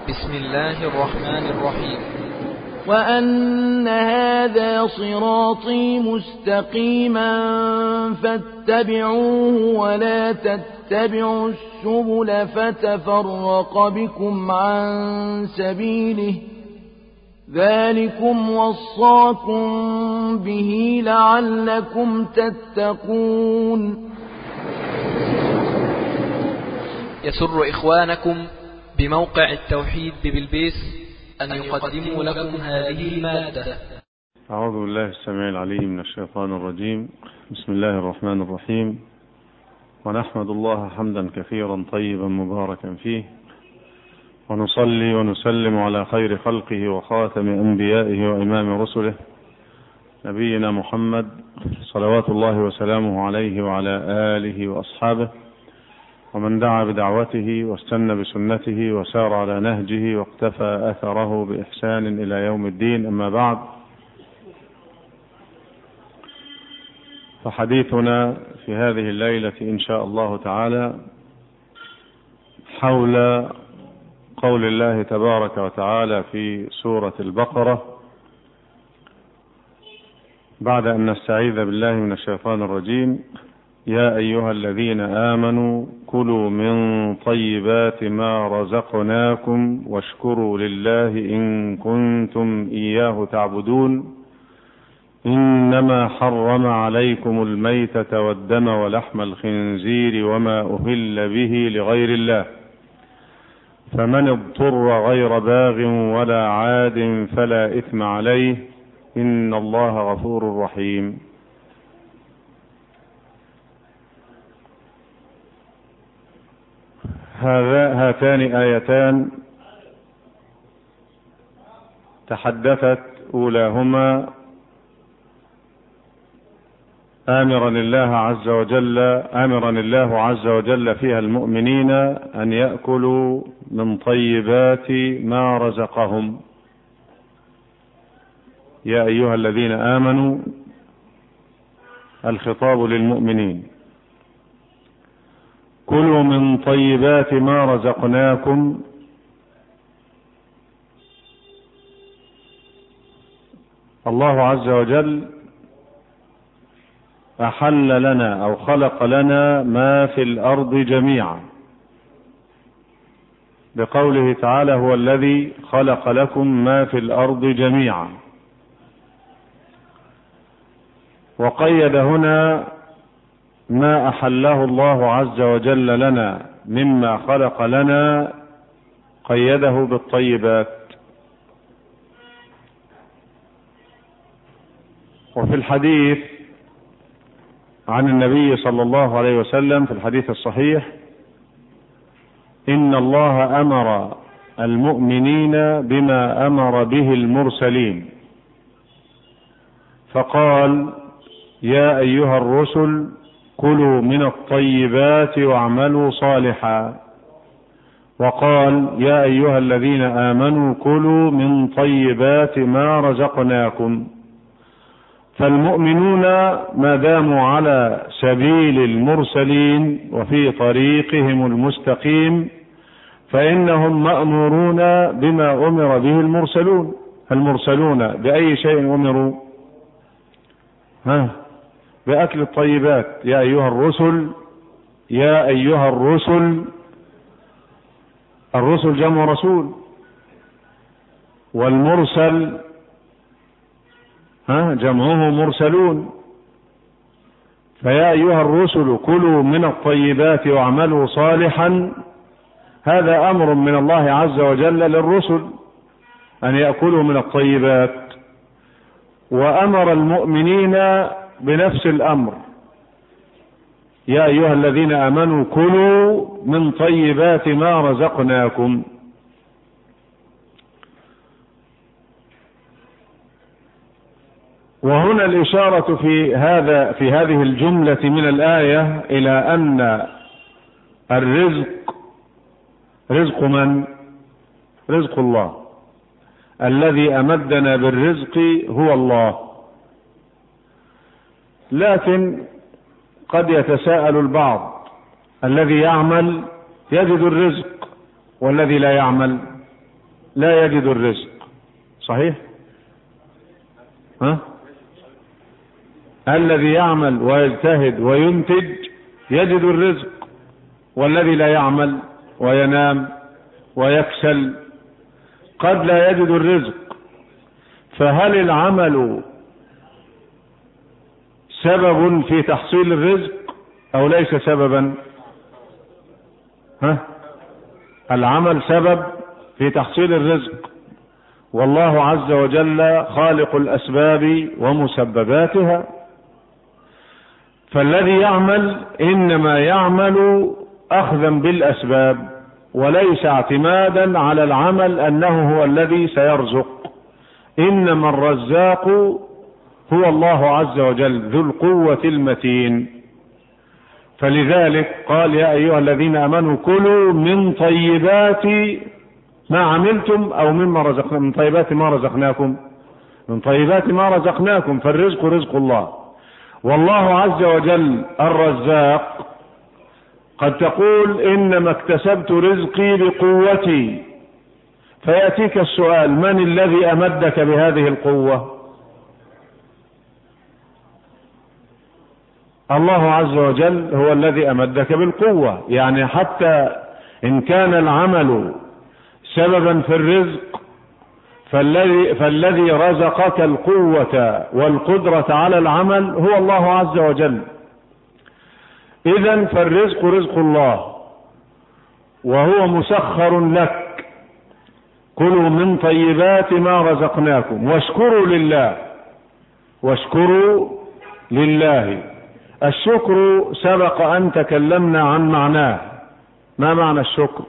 بسم الله الرحمن الرحيم. وأن هذا صراطي مستقيما فاتبعوه ولا تتبعوا السبل فتفرق بكم عن سبيله ذلكم وصاكم به لعلكم تتقون. يسر إخوانكم بموقع التوحيد ببلبيس أن يقدموا لكم هذه المادة. أعوذ بالله السميع العليم من الشيطان الرجيم. بسم الله الرحمن الرحيم، ونحمد الله حمدا كثيرا طيبا مباركا فيه، ونصلي ونسلم على خير خلقه وخاتم أنبيائه وإمام رسله نبينا محمد صلوات الله وسلامه عليه وعلى آله وأصحابه ومن دعا بدعوته واستنى بسنته وسار على نهجه واقتفى أثره بإحسان إلى يوم الدين. أما بعد، فحديثنا في هذه الليلة إن شاء الله تعالى حول قول الله تبارك وتعالى في سورة البقرة بعد أن نستعيذ بالله من الشيطان الرجيم: يا أيها الذين آمنوا كلوا من طيبات ما رزقناكم واشكروا لله إن كنتم إياه تعبدون إنما حرم عليكم الميتة والدم ولحم الخنزير وما أهل به لغير الله فمن اضطر غير باغ ولا عاد فلا إثم عليه إن الله غفور رحيم. هاتان آيتان تحدثت أولاهما آمرا الله عز وجل فيها المؤمنين أن يأكلوا من طيبات ما رزقهم. يا أيها الذين آمنوا، الخطاب للمؤمنين: كلوا من طيبات ما رزقناكم. الله عز وجل أحل لنا أو خلق لنا ما في الأرض جميعا، بقوله تعالى: هو الذي خلق لكم ما في الأرض جميعا. وقيد هنا ما أحله الله عز وجل لنا مما خلق لنا، قيده بالطيبات. وفي الحديث عن النبي صلى الله عليه وسلم في الحديث الصحيح: إن الله أمر المؤمنين بما أمر به المرسلين، فقال: يا أيها الرسل كلوا من الطيبات واعملوا صالحا. وقال: يا أيها الذين آمنوا كلوا من طيبات ما رزقناكم. فالمؤمنون ما داموا على سبيل المرسلين وفي طريقهم المستقيم فإنهم مأمورون بما أمر به المرسلون بأي شيء أمروا؟ بأكل الطيبات. يا أيها الرسل، الرسل جمع رسول، والمرسل جمعه مرسلون. فيا أيها الرسل كلوا من الطيبات واعملوا صالحا، هذا أمر من الله عز وجل للرسل أن يأكلوا من الطيبات، وأمر المؤمنين بنفس الأمر: يا أيها الذين آمنوا كلوا من طيبات ما رزقناكم. وهنا الإشارة في هذه الجملة من الآية إلى أن الرزق رزق من؟ رزق الله. الذي أمدنا بالرزق هو الله. لكن قد يتساءل البعض: الذي يعمل يجد الرزق والذي لا يعمل لا يجد الرزق، صحيح؟ الذي يعمل ويجتهد وينتج يجد الرزق، والذي لا يعمل وينام ويكسل قد لا يجد الرزق. فهل العمل سبب في تحصيل الرزق أو ليس سببا؟ العمل سبب في تحصيل الرزق، والله عز وجل خالق الأسباب ومسبباتها. فالذي يعمل إنما يعمل أخذا بالأسباب وليس اعتمادا على العمل أنه هو الذي سيرزق. إنما الرزاق هو الله عز وجل ذو القوة المتين. فلذلك قال يا أيها الذين آمنوا كلوا من طيبات ما عملتم أو مما رزقناكم، من طيبات ما رزقناكم، من طيبات ما رزقناكم. فالرزق رزق الله، والله عز وجل الرزاق. قد تقول إنما اكتسبت رزقي بقوتي، فيأتيك السؤال من الذي أمدك بهذه القوة؟ الله عز وجل هو الذي أمدك بالقوة. يعني حتى إن كان العمل سببا في الرزق فالذي رزقك القوة والقدرة على العمل هو الله عز وجل. إذن فالرزق رزق الله وهو مسخر لك. كلوا من طيبات ما رزقناكم واشكروا لله، واشكروا لله. الشكر سبق أن تكلمنا عن معناه. ما معنى الشكر؟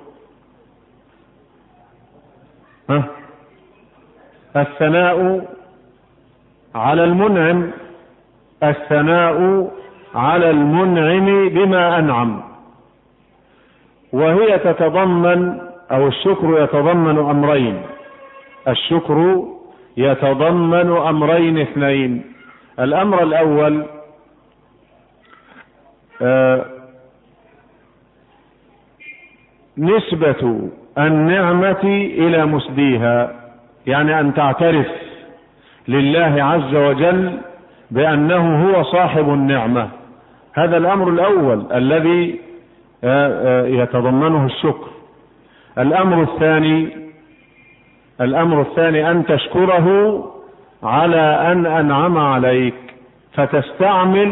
الثناء على المنعم، الثناء على المنعم بما أنعم. وهي تتضمن، أو الشكر يتضمن أمرين. الشكر يتضمن أمرين اثنين. الأمر الأول نسبة النعمة إلى مسديها، يعني أن تعترف لله عز وجل بأنه هو صاحب النعمة. هذا الأمر الأول الذي يتضمنه الشكر. الأمر الثاني أن تشكره على أن أنعم عليك، فتستعمل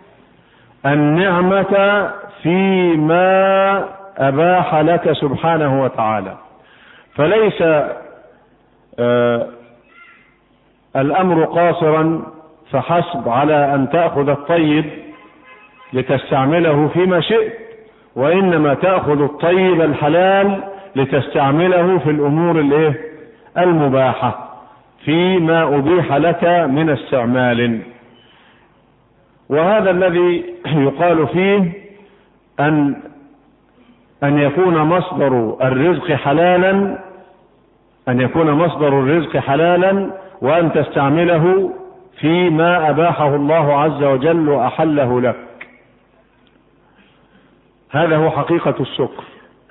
النعمة فيما أباح لك سبحانه وتعالى. فليس الأمر قاصرا فحسب على أن تأخذ الطيب لتستعمله فيما شئت، وإنما تأخذ الطيب الحلال لتستعمله في الأمور المباحة فيما أبيح لك من استعمال. وهذا الذي يقال فيه أن يكون مصدر الرزق حلالا، أن يكون مصدر الرزق حلالا وأن تستعمله فيما أباحه الله عز وجل وأحله لك. هذا هو حقيقة الشكر.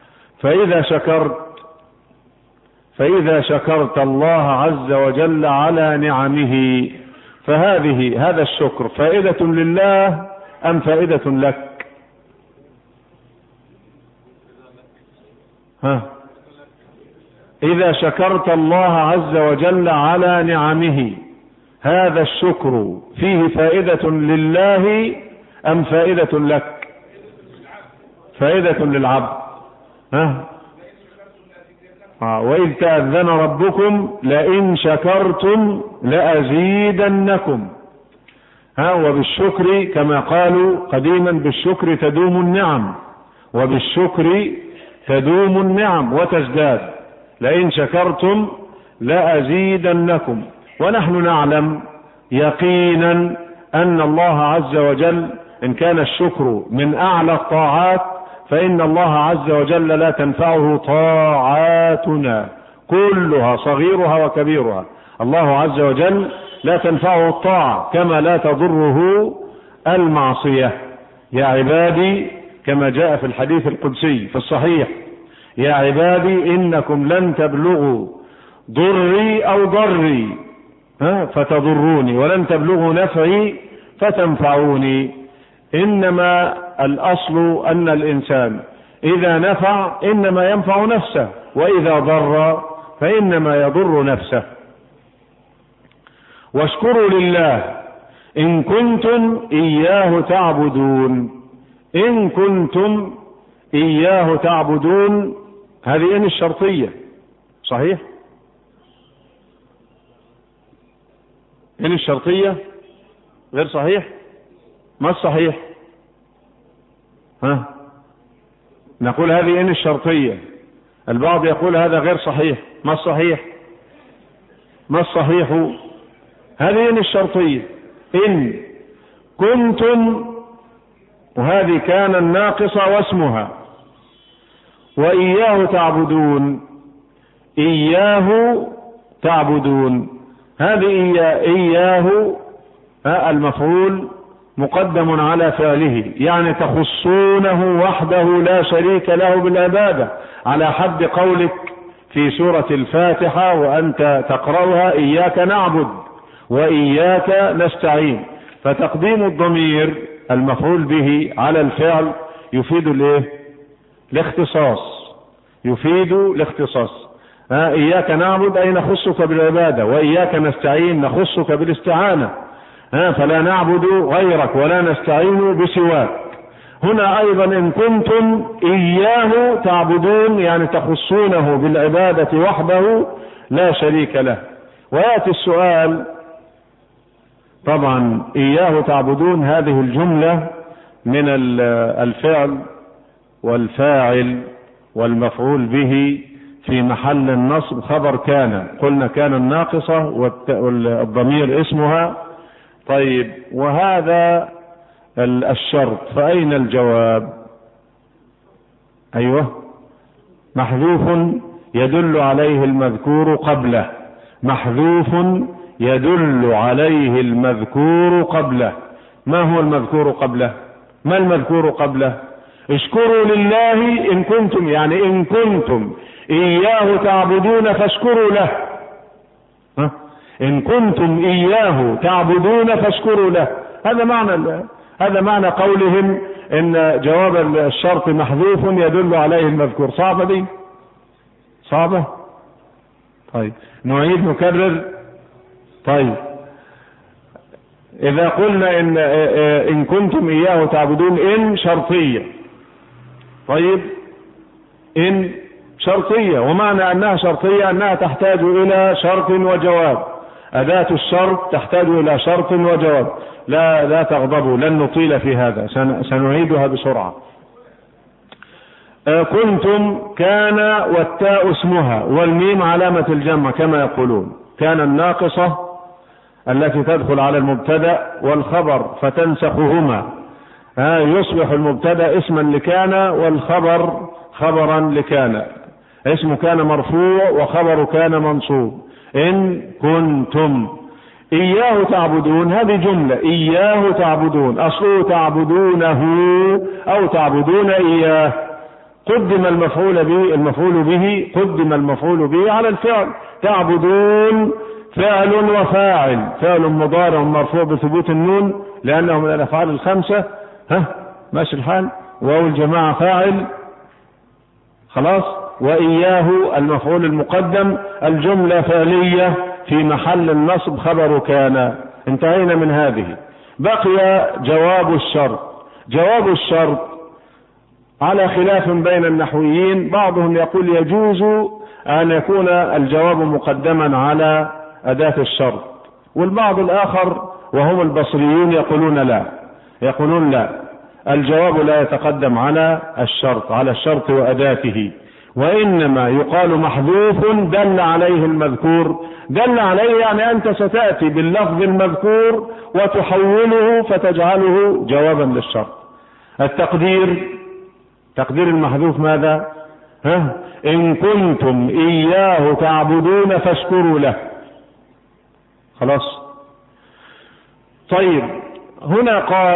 فإذا شكرت الله عز وجل على نعمه هذا الشكر فائدة لله أم فائدة لك؟ إذا شكرت الله عز وجل على نعمه هذا الشكر فيه فائدة لله أم فائدة لك؟ فائدة للعبد. وإذ تأذن ربكم لئن شكرتم لأزيدنكم. وبالشكر كما قالوا قديما بالشكر تدوم النعم، وبالشكر تدوم النعم وتزداد. لئن شكرتم لأزيدنكم. ونحن نعلم يقينا أن الله عز وجل إن كان الشكر من أعلى الطاعات فإن الله عز وجل لا تنفعه طاعاتنا كلها صغيرها وكبيرها. الله عز وجل لا تنفعه الطاعة كما لا تضره المعصية. يا عبادي كما جاء في الحديث القدسي في الصحيح: يا عبادي إنكم لن تبلغوا ضري أو ضري فتضروني، ولن تبلغوا نفعي فتنفعوني. إنما الأصل أن الإنسان إذا نفع إنما ينفع نفسه، وإذا ضر فإنما يضر نفسه. واشكروا لله إن كنتم إياه تعبدون. إن كنتم إياه تعبدون، هذه إن الشرطية صحيح؟ إن الشرطية غير صحيح؟ ما الصحيح؟ نقول هذه إن الشرطية، البعض يقول هذا غير صحيح. ما الصحيح؟ ما الصحيح؟ هذه إن الشرطية. إن كنتم، وهذه كان الناقصة واسمها، وإياه تعبدون. إياه تعبدون، هذه إياه المفعول مقدم على فعله، يعني تخصونه وحده لا شريك له بالعبادة، على حد قولك في سورة الفاتحة وأنت تقرأها إياك نعبد وإياك نستعين. فتقديم الضمير المفعول به على الفعل يفيد الاختصاص، يفيد الاختصاص. إياك نعبد أي نخصك بالعبادة، وإياك نستعين نخصك بالاستعانة، فلا نعبد غيرك ولا نستعين بسواك. هنا أيضا إن كنتم إياه تعبدون، يعني تخصونه بالعبادة وحده لا شريك له. ويأتي السؤال، طبعا إياه تعبدون هذه الجملة من الفعل والفاعل والمفعول به في محل النصب خبر كان، قلنا كان الناقصة والضمير اسمها. طيب، وهذا الشرط فأين الجواب؟ أيوه، محذوف يدل عليه المذكور قبله، محذوف يدل عليه المذكور قبله. ما هو المذكور قبله؟ ما المذكور قبله؟ اشكروا لله إن كنتم، يعني إن كنتم إياه تعبدون فاشكروا له. إن كنتم إياه تعبدون فاشكروا له، هذا معنى قولهم إن جواب الشرط محذوف يدل عليه المذكور. صعبة دي؟ صعبة؟ طيب نعيد نكرر. طيب، إذا قلنا إن كنتم إياه تعبدون، إن شرطية. طيب، إن شرطية، ومعنى أنها شرطية أنها تحتاج إلى شرط وجواب. أداة الشرط تحتاج إلى شرط وجواب. لا تغضبوا، لن نطيل في هذا، سنعيدها بسرعة. كنتم كان والتاء اسمها والميم علامة الجمع كما يقولون. كان الناقصة التي تدخل على المبتدأ والخبر فتنسخهما، يصبح المبتدأ اسما لكان والخبر خبرا لكان. اسم كان مرفوع وخبر كان منصوب. إن كنتم إياه تعبدون، هذه جملة إياه تعبدون، أصله تعبدونه أو تعبدون إياه. قدم المفعول به قدم المفعول به على الفعل. تعبدون فعل وفاعل، فعل مضارع مرفوع بثبوت النون لأنه من الأفعال الخمسة. ماشي الحال. واو الجماعة فاعل، خلاص. وإياه المفعول المقدم، الجملة فعلية في محل النصب خبر كان. انتهينا من هذه. بقي جواب الشرط. جواب الشرط على خلاف بين النحويين، بعضهم يقول يجوز أن يكون الجواب مقدما على أداة الشرط، والبعض الآخر وهم البصريون يقولون لا، الجواب لا يتقدم على الشرط وأداته، وإنما يقال محذوف دل عليه المذكور. دل عليه يعني أنت ستأتي باللفظ المذكور وتحوله فتجعله جوابا للشرط. تقدير المحذوف ماذا؟ إن كنتم إياه تعبدون فاشكروا له. خلاص. طيب، هنا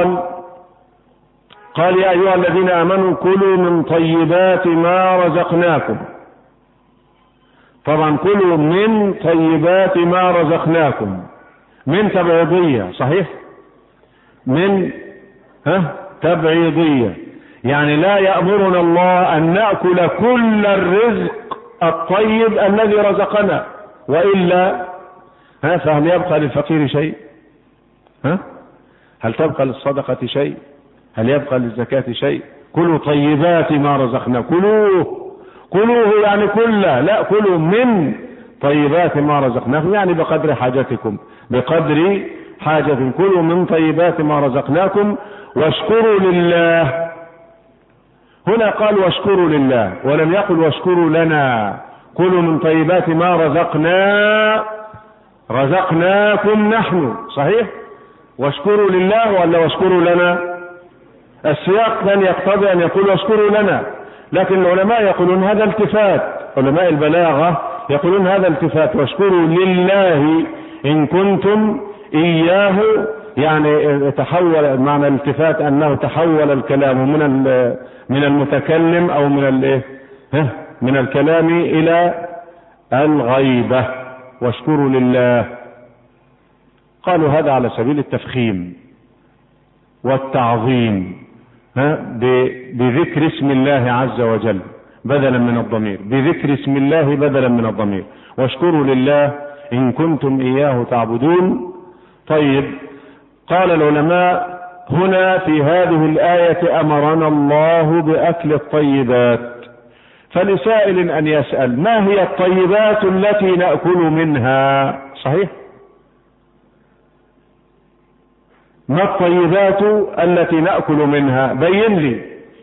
قال يا أيها الذين آمنوا كلوا من طيبات ما رزقناكم. طبعا كلوا من طيبات ما رزقناكم، من تبعيضية صحيح، من تبعيضية، يعني لا يأمرنا الله أن نأكل كل الرزق الطيب الذي رزقنا، وإلا فهل يبقى للفقير شيء؟ هل تبقى للصدقة شيء؟ هل يبقى للزكاة شيء؟ كلوا طيبات ما رزقنا، كلوه يعني كله، لا كلوا من طيبات ما رزقناكم، يعني بقدر حاجتكم، بقدر حاجة، كلوا من طيبات ما رزقناكم واشكروا لله. هنا قال واشكروا لله، ولم يقل واشكروا لنا. كلوا من طيبات ما رزقناكم نحن، صحيح؟ واشكروا لله ولا واشكروا لنا؟ السياق كان يقتضي أن يقول واشكروا لنا، لكن العلماء يقولون هذا التفات، علماء البلاغة يقولون هذا التفات، واشكروا لله إن كنتم إياه، يعني تحول معنى الالتفات أنه تحول الكلام من المتكلم أو من الكلام إلى الغيبة. واشكروا لله، قالوا هذا على سبيل التفخيم والتعظيم، بذكر اسم الله عز وجل بدلا من الضمير، بذكر اسم الله بدلا من الضمير، واشكروا لله إن كنتم إياه تعبدون. طيب، قال العلماء هنا في هذه الآية أمرنا الله بأكل الطيبات، فلسائل أن يسأل ما هي الطيبات التي نأكل منها؟ صحيح؟ ما الطيبات التي نأكل منها؟ بين لي.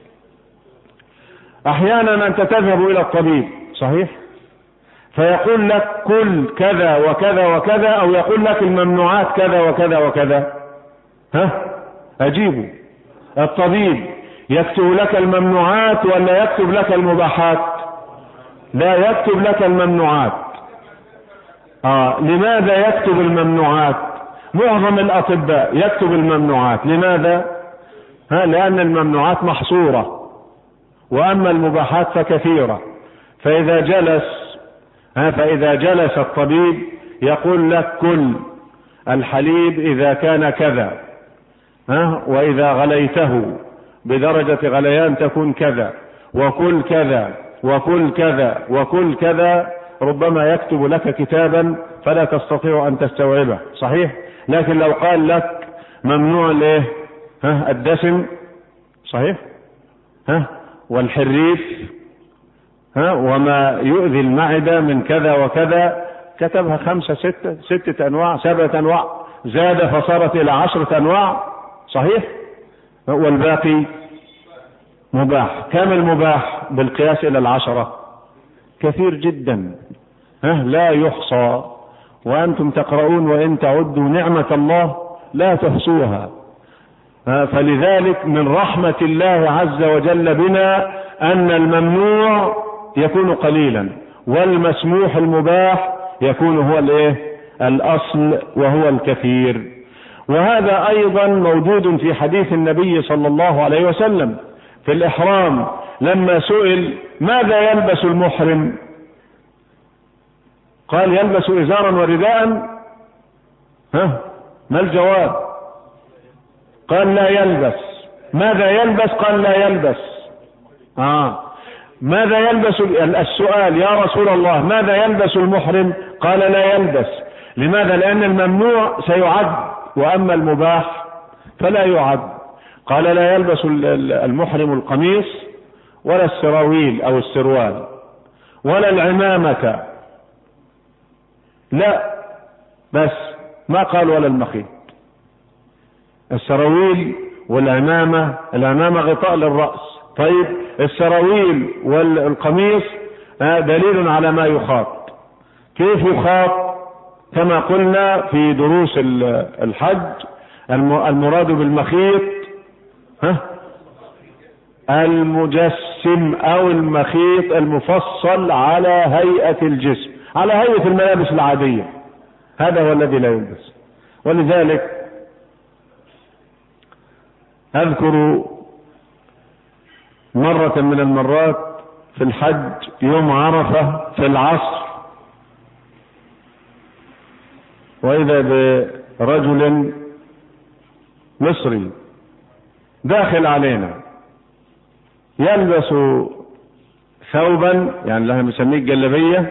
أحيانا أنت تذهب إلى الطبيب، صحيح، فيقول لك كل كذا وكذا وكذا، أو يقول لك الممنوعات كذا وكذا وكذا. أجيبه، الطبيب يكتب لك الممنوعات ولا يكتب لك المباحات؟ لا، يكتب لك الممنوعات. لماذا يكتب الممنوعات؟ معظم الأطباء يكتب الممنوعات، لماذا؟ لأن الممنوعات محصورة، وأما المباحات فكثيرة. فإذا جلس الطبيب يقول لك كل الحليب إذا كان كذا، وإذا غليته بدرجة غليان تكون كذا، وكل كذا وكل كذا وكل كذا. ربما يكتب لك كتابا فلا تستطيع أن تستوعبه، صحيح؟ لكن لو قال لك ممنوع الدسم، صحيح، والحريف، وما يؤذي المعدة من كذا وكذا، كتبها 5 6 أنواع 7 أنواع، زاد فصارت إلى 10 أنواع، صحيح، والباقي مباح. كم المباح بالقياس إلى 10؟ كثير جدا، لا يحصى، وأنتم تقرؤون وإن تعدوا نعمة الله لا تحصوها. فلذلك من رحمة الله عز وجل بنا أن الممنوع يكون قليلا، والمسموح المباح يكون هو الأصل وهو الكثير. وهذا أيضا موجود في حديث النبي صلى الله عليه وسلم في الإحرام، لما سئل ماذا يلبس المحرم؟ قال يلبس إزارا ورداء. ما الجواب؟ قال لا يلبس. ماذا يلبس؟ قال لا يلبس. ماذا يلبس؟ السؤال يا رسول الله ماذا يلبس المحرم؟ قال لا يلبس. لماذا؟ لأن الممنوع سيعد، وأما المباح فلا يعد. قال لا يلبس المحرم القميص ولا السراويل أو السروال ولا العمامة، لا، بس ما قال ولا المخيط. السراويل والعمامة، العمامة غطاء للرأس، طيب السراويل والقميص دليل على ما يخاط. كيف يخاط؟ كما قلنا في دروس الحج، المراد بالمخيط المجسم أو المخيط المفصل على هيئة الجسم، على هيئة الملابس العادية، هذا هو الذي لا يلبس. ولذلك أذكر مرة من المرات في الحج يوم عرفة في العصر وإذا برجل مصري داخل علينا يلبس ثوبا، يعني اللي بنسميه الجلابية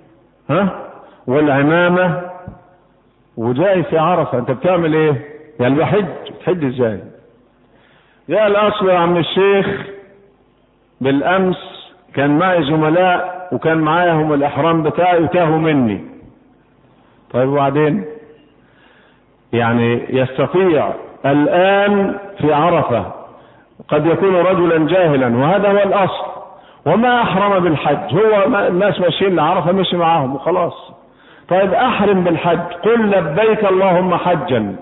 والعمامة، وجاي في عرفة. انت بتعمل ايه؟ يعني بتحج ازاي؟ جاء الاصل يا عم الشيخ بالامس كان معي زملاء وكان معاهم الاحرام بتاعي وتاهوا مني. طيب وبعدين؟ يعني يستطيع الان في عرفة قد يكون رجلا جاهلا، وهذا هو الاصل، وما احرم بالحج، هو الناس ماشيين لعرفة مشي معاهم وخلاص. طيب احرم بالحج، قل لبيك اللهم حجا،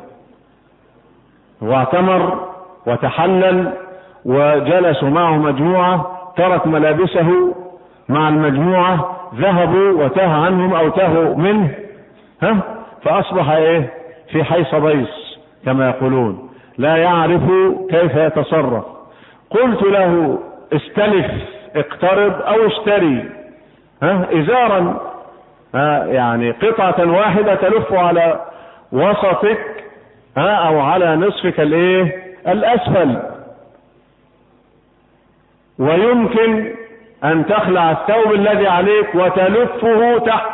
واعتمر وتحلل وجلسوا معه مجموعة، ترك ملابسه مع المجموعة، ذهبوا وتاه عنهم او تاهوا منه، فاصبح ايه؟ في حيص بيص كما يقولون، لا يعرف كيف يتصرف. قلت له استلف، اقترض او اشتري ازارا، يعني قطعة واحدة تلف على وسطك او على نصفك الاسفل، ويمكن ان تخلع الثوب الذي عليك وتلفه تحت.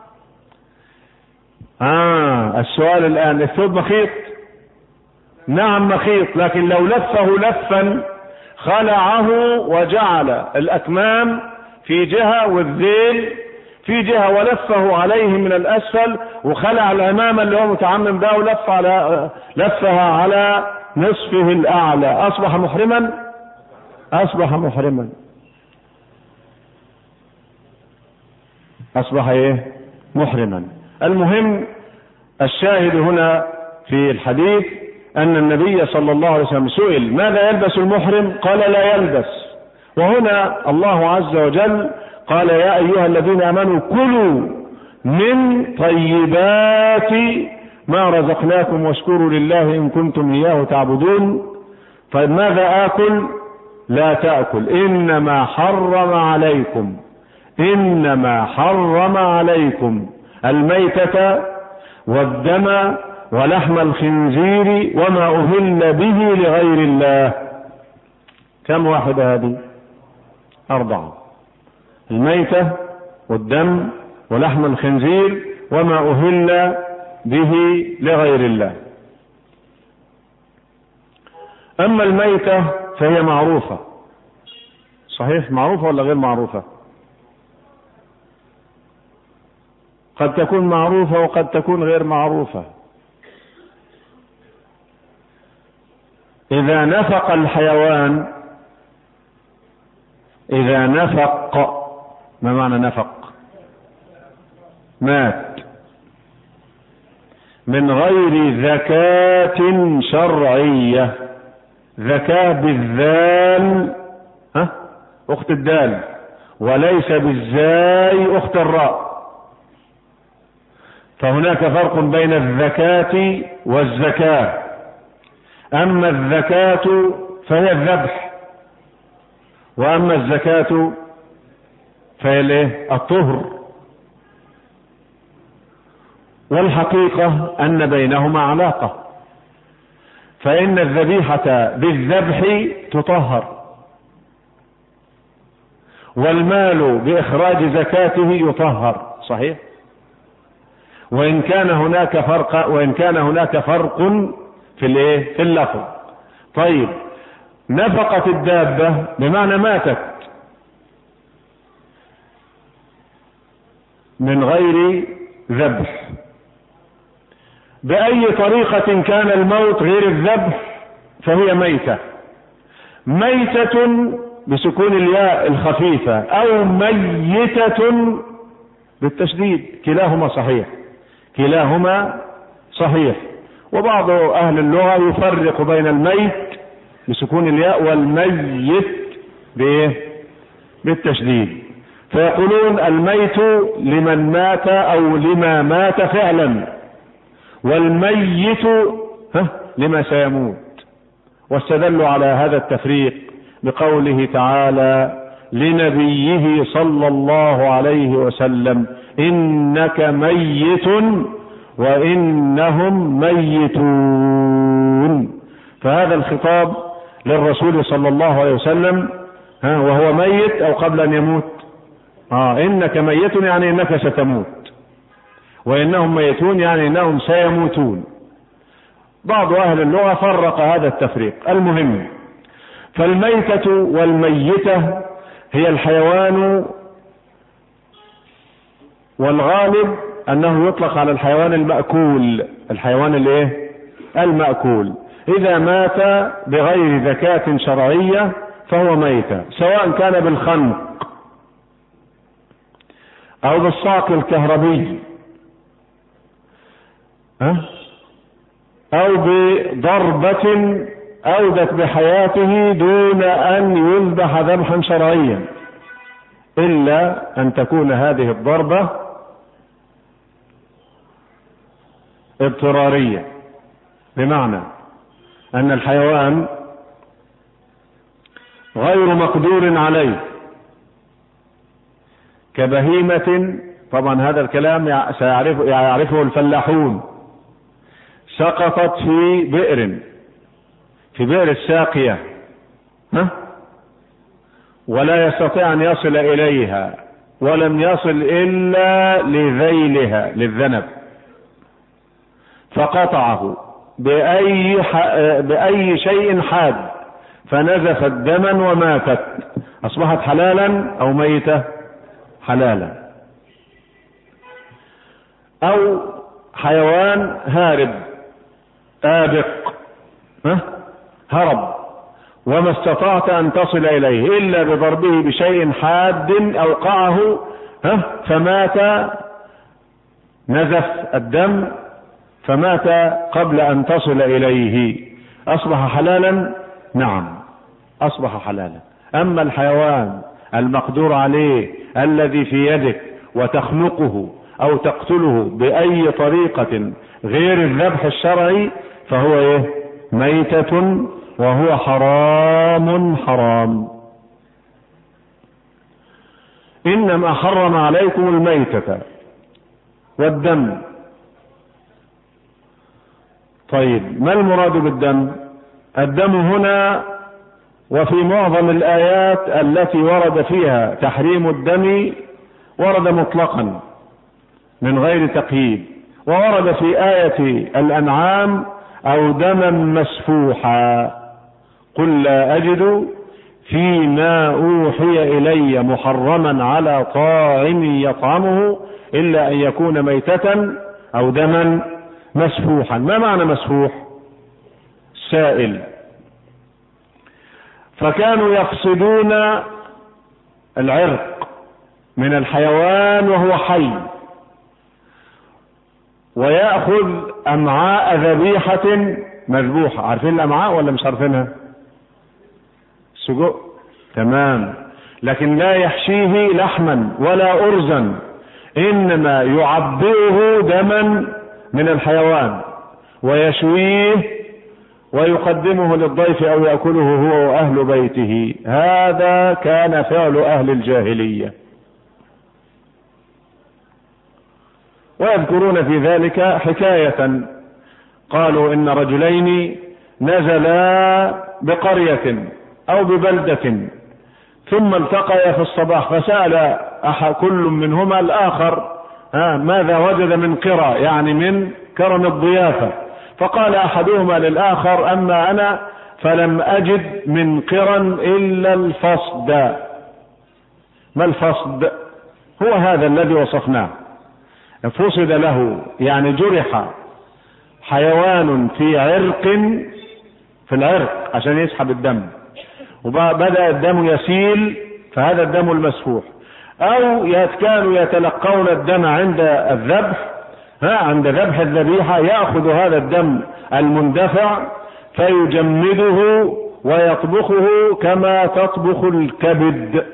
السؤال الان، الثوب مخيط؟ نعم مخيط، لكن لو لفه لفا خلعه وجعل الاكمام في جهة والذيل في جهة ولفه عليه من الاسفل، وخلع العمامة اللي هو متعمم بها لفها على نصفه الاعلى، اصبح محرما؟ اصبح محرما. اصبح ايه؟ محرما. المهم الشاهد هنا في الحديث ان النبي صلى الله عليه وسلم سئل ماذا يلبس المحرم؟ قال لا يلبس. وهنا الله عز وجل قال يا ايها الذين امنوا كلوا من طيبات ما رزقناكم واشكروا لله ان كنتم اياه تعبدون. طيب ماذا اكل؟ لا تأكل. انما حرم عليكم الميتة والدم ولحم الخنزير وما أهل به لغير الله. كم واحدة هذه؟ 4. الميتة والدم ولحم الخنزير وما أهل به لغير الله. أما الميتة فهي معروفة، صحيح؟ معروفة ولا غير معروفة؟ قد تكون معروفة وقد تكون غير معروفة. إذا نفق الحيوان، إذا نفق، ما معنى نفق؟ مات من غير زكاة شرعية، زكاة بالذال أخت الدال، وليس بالزاي أخت الراء. فهناك فرق بين الزكاة والزكاة. أما الزكاة فهي الذبح، وأما الزكاة فهي الطهر. والحقيقة أن بينهما علاقة، فإن الذبيحة بالذبح تطهر، والمال بإخراج زكاته يطهر، صحيح؟ وإن كان هناك فرق في اللفظ. طيب نفقت الدابة بمعنى ماتت من غير ذبح، بأي طريقة كان الموت غير الذبح فهي ميتة. ميتة بسكون الياء الخفيفة أو ميتة بالتشديد، كلاهما صحيح، كلاهما صحيح. وبعض أهل اللغة يفرق بين الميت بسكون الياء والميت بالتشديد، فيقولون الميت لمن مات أو لما مات فعلا، والميت لما سيموت. واستدلوا على هذا التفريق بقوله تعالى لنبيه صلى الله عليه وسلم إنك ميت وإنهم ميتون. فهذا الخطاب للرسول صلى الله عليه وسلم وهو ميت أو قبل أن يموت. إنك ميت يعني إنك ستموت، وإنهم ميتون يعني إنهم سيموتون. بعض أهل اللغة فرق هذا التفريق. المهم، فالميتة والميتة هي الحيوان، والغالب أنه يطلق على الحيوان المأكول. الحيوان الايه؟ المأكول. إذا مات بغير زكاة شرعية فهو ميتة، سواء كان بالخنق أو بالصاق الكهربي أو بضربة أودت بحياته دون أن يذبح ذبحا شرعيا، إلا أن تكون هذه الضربة اضطرارية، بمعنى أن الحيوان غير مقدور عليه كبهيمة. طبعا هذا الكلام سيعرفه الفلاحون. سقطت في بئر الساقية ولا يستطيع أن يصل إليها، ولم يصل إلا لذيلها للذنب، فقطعه بأي شيء حاد فنزفت دما وماتت، أصبحت حلالا أو ميتة؟ حلالا. أو حيوان هارب آبق هرب وما استطعت أن تصل إليه إلا بضربه بشيء حاد أوقعه فمات، نزف الدم فمات قبل أن تصل إليه، أصبح حلالا؟ نعم أصبح حلالا. أما الحيوان المقدور عليه الذي في يدك وتخنقه أو تقتله بأي طريقة غير الذبح الشرعي فهو ميتة، وهو حرام. إنما حرم عليكم الميتة والدم. طيب، ما المراد بالدم؟ الدم هنا وفي معظم الآيات التي ورد فيها تحريم الدم ورد مطلقا من غير تقييد، وورد في آية الأنعام أو دما مسفوحا. قل لا أجد فيما أوحي إلي محرما على طاعم يطعمه إلا أن يكون ميتة أو دما مسفوحا. ما معنى مسفوح؟ سائل. فكانوا يفصلون العرق من الحيوان وهو حي، ويأخذ أمعاء ذبيحة مذبوحة. عارفين الأمعاء ولا مش عارفينها؟ سجق، تمام. لكن لا يحشيه لحما ولا أرزا، إنما يعبئه دما من الحيوان ويشويه ويقدمه للضيف أو يأكله هو وأهل بيته. هذا كان فعل أهل الجاهلية، ويذكرون في ذلك حكاية. قالوا إن رجلين نزلا بقرية أو ببلدة ثم التقيا في الصباح، فسأل كل منهما الآخر ماذا وجد من قرى، يعني من كرم الضيافة. فقال أحدهما للآخر أما أنا فلم أجد من قرى إلا الفصد. ما الفصد؟ هو هذا الذي وصفناه، فصد له يعني جرح حيوان في العرق عشان يسحب الدم، وبدأ الدم يسيل، فهذا الدم المسفوح. أو كانوا يتلقون الدم عند الذبح، عند ذبح الذبيحة يأخذ هذا الدم المندفع فيجمده ويطبخه كما تطبخ الكبد.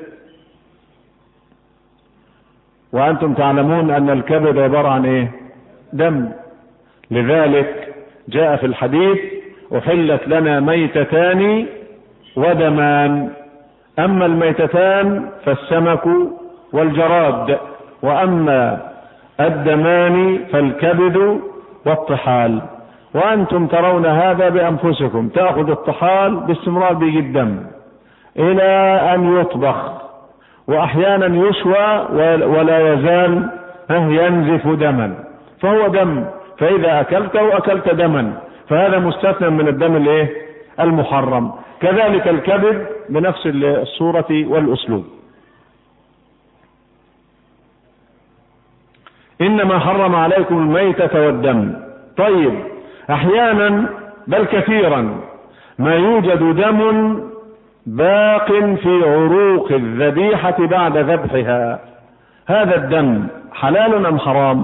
وأنتم تعلمون أن الكبد عبارة عن دم. لذلك جاء في الحديث أحلت لنا ميتتان ودمان. أما الميتتان فالسمك والجراد، وأما الدمان فالكبد والطحال. وأنتم ترون هذا بأنفسكم، تأخذ الطحال باستمرار بيجي الدم إلى أن يطبخ، وأحيانا يشوى ولا يزال ينزف دما، فهو دم، فإذا أكلته أكلت دما، فهذا مستثنى من الدم المحرم. كذلك الكبد بنفس الصورة والأسلوب. إنما حرم عليكم الميتة والدم. طيب، أحيانا بل كثيرا ما يوجد دم باق في عروق الذبيحة بعد ذبحها، هذا الدم حلال أم حرام؟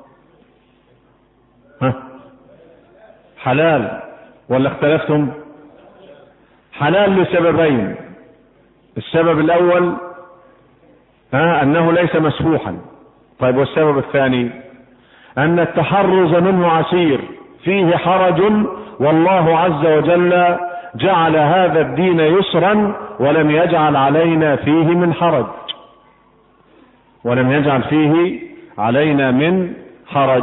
حلال ولا اختلفتم؟ حلال لسببين. السبب الأول أنه ليس مسفوحا. طيب، والسبب الثاني أن التحرز منه عسير، فيه حرج، والله عز وجل جعل هذا الدين يسرا ولم يجعل علينا فيه من حرج، ولم يجعل فيه علينا من حرج.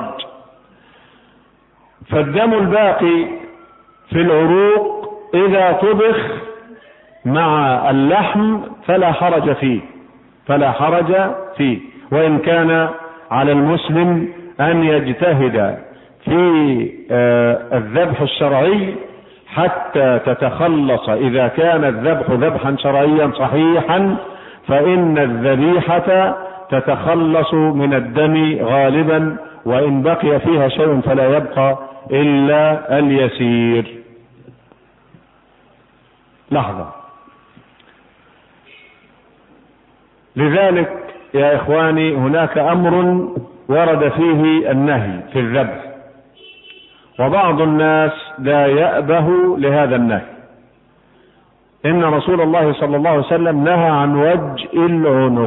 فالدم الباقي في العروق إذا طبخ مع اللحم فلا حرج فيه، فلا حرج فيه، وإن كان على المسلم أن يجتهد في الذبح الشرعي حتى تتخلص، إذا كان الذبح ذبحا شرعيا صحيحا فإن الذبيحة تتخلص من الدم غالبا، وإن بقي فيها شيء فلا يبقى إلا اليسير. لحظة. لذلك يا إخواني هناك أمر ورد فيه النهي في الذبح، وبعض الناس لا يأبه لهذا النهي. إن رسول الله صلى الله عليه وسلم نهى عن وجء العنق.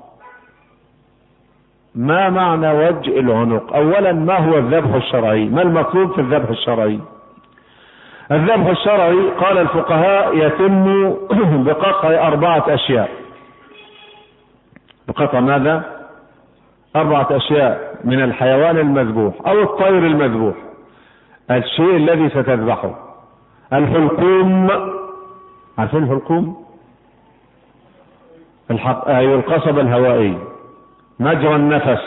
ما معنى وجء العنق؟ أولا، ما هو الذبح الشرعي؟ ما المطلوب في الذبح الشرعي؟ الذبح الشرعي قال الفقهاء يتم بقطع 4 أشياء. بقطع ماذا؟ 4 أشياء من الحيوان المذبوح أو الطير المذبوح. الشيء الذي ستذبحه: الحلقوم، عارفين الحلقوم؟ القصبة الهوائية، مجرى النفس،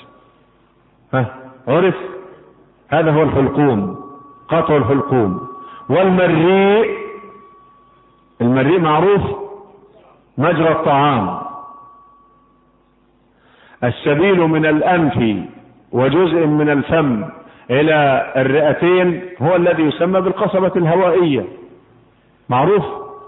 عرف؟ هذا هو الحلقوم، قطع الحلقوم. والمريء، المريء معروف، مجرى الطعام. السبيل من الأنف وجزء من الفم إلى الرئتين هو الذي يسمى بالقصبة الهوائية، معروف؟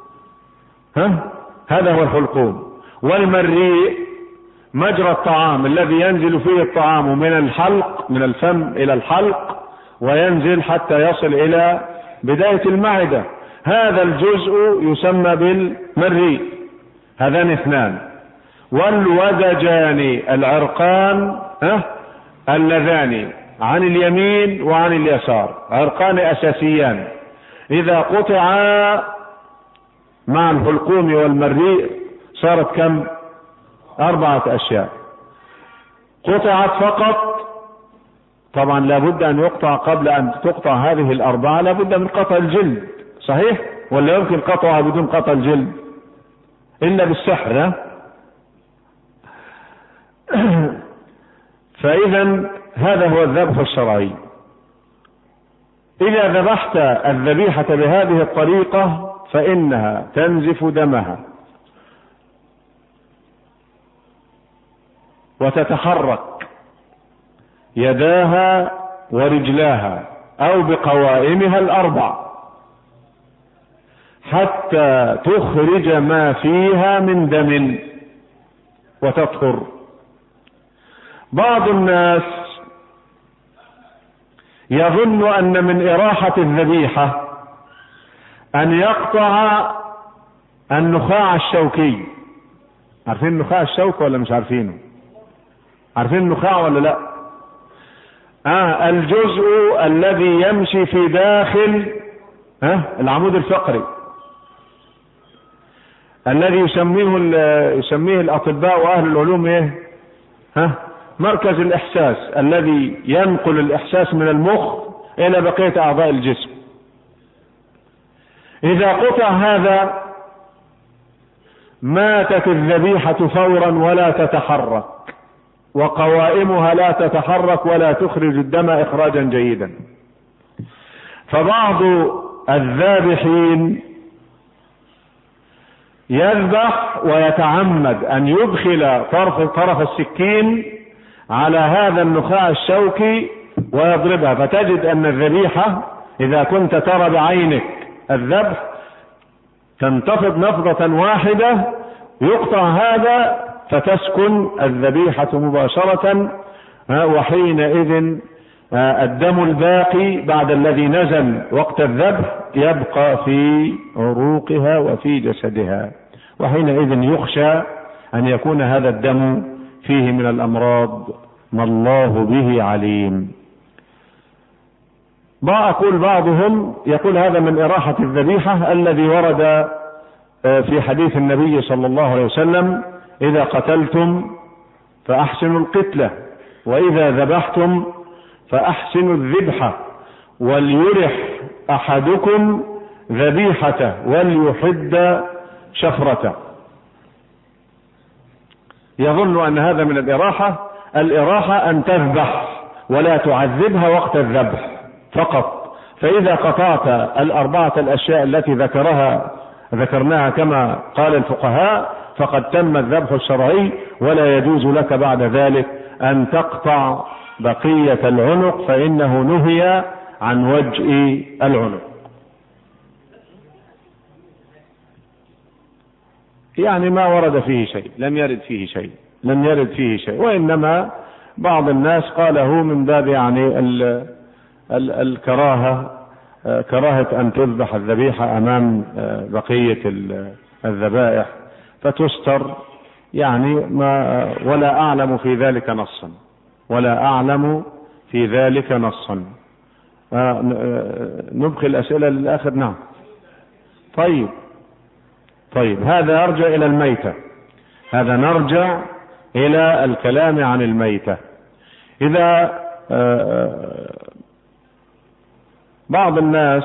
هذا هو الحلقوم. والمريء مجرى الطعام الذي ينزل فيه الطعام من الحلق، من الفم إلى الحلق، وينزل حتى يصل إلى بداية المعدة، هذا الجزء يسمى بالمريء. هذان 2. والودجان العرقان اللذان عن اليمين وعن اليسار، عرقان أساسيان، إذا قطعا مع الحلقوم والمريء صارت كم؟ 4 أشياء. قطعت فقط، طبعا لابد أن يقطع قبل أن تقطع هذه 4 لابد من قطع الجلد، صحيح؟ ولا يمكن قطعها بدون قطع الجلد إلا بالسحر؟ فإذا هذا هو الذبح الشرعي. إذا ذبحت الذبيحة بهذه الطريقة فإنها تنزف دمها وتتحرك يداها ورجلاها أو بقوائمها 4 حتى تخرج ما فيها من دم وتطهر. بعض الناس يظن أن من إراحة الذبيحة أن يقطع النخاع الشوكي. عارفين النخاع الشوكي ولا مش عارفينه؟ عارفين النخاع ولا لا؟ الجزء الذي يمشي في داخل العمود الفقري، الذي يسميه الأطباء وأهل العلوم مركز الإحساس الذي ينقل الإحساس من المخ إلى بقية أعضاء الجسم. إذا قطع هذا ماتت الذبيحة فورا ولا تتحرك، وقوائمها لا تتحرك ولا تخرج الدم إخراجا جيدا. فبعض الذابحين يذبح ويتعمد أن يدخل طرف السكين على هذا النخاع الشوكي ويضربها، فتجد أن الذبيحة إذا كنت ترى بعينك الذبح تنتفض نفضة واحدة، يقطع هذا فتسكن الذبيحة مباشرة، وحينئذ الدم الباقي بعد الذي نزل وقت الذبح يبقى في عروقها وفي جسدها، وحينئذ يخشى أن يكون هذا الدم فيه من الأمراض ما الله به عليم. بعضهم يقول هذا من إراحة الذبيحة الذي ورد في حديث النبي صلى الله عليه وسلم: إذا قتلتم فأحسنوا القتلة، وإذا ذبحتم فأحسنوا الذبحة، وليرح أحدكم ذبيحته وليحد شفرته. يظن أن هذا من الإراحة أن تذبح ولا تعذبها وقت الذبح فقط. فإذا قطعت الأربعة الأشياء التي ذكرناها كما قال الفقهاء فقد تم الذبح الشرعي، ولا يجوز لك بعد ذلك أن تقطع بقية العنق، فإنه نهي عن وجء العنق. يعني ما ورد فيه شيء، لم يرد فيه شيء، وإنما بعض الناس قاله من باب يعني كراهة أن تذبح الذبيحة أمام بقية الذبائح فتستر، يعني ولا أعلم في ذلك نصا. نبقي الأسئلة للآخر. نعم. طيب هذا يرجع إلى الميتة، هذا نرجع إلى الكلام عن الميتة. إذا بعض الناس،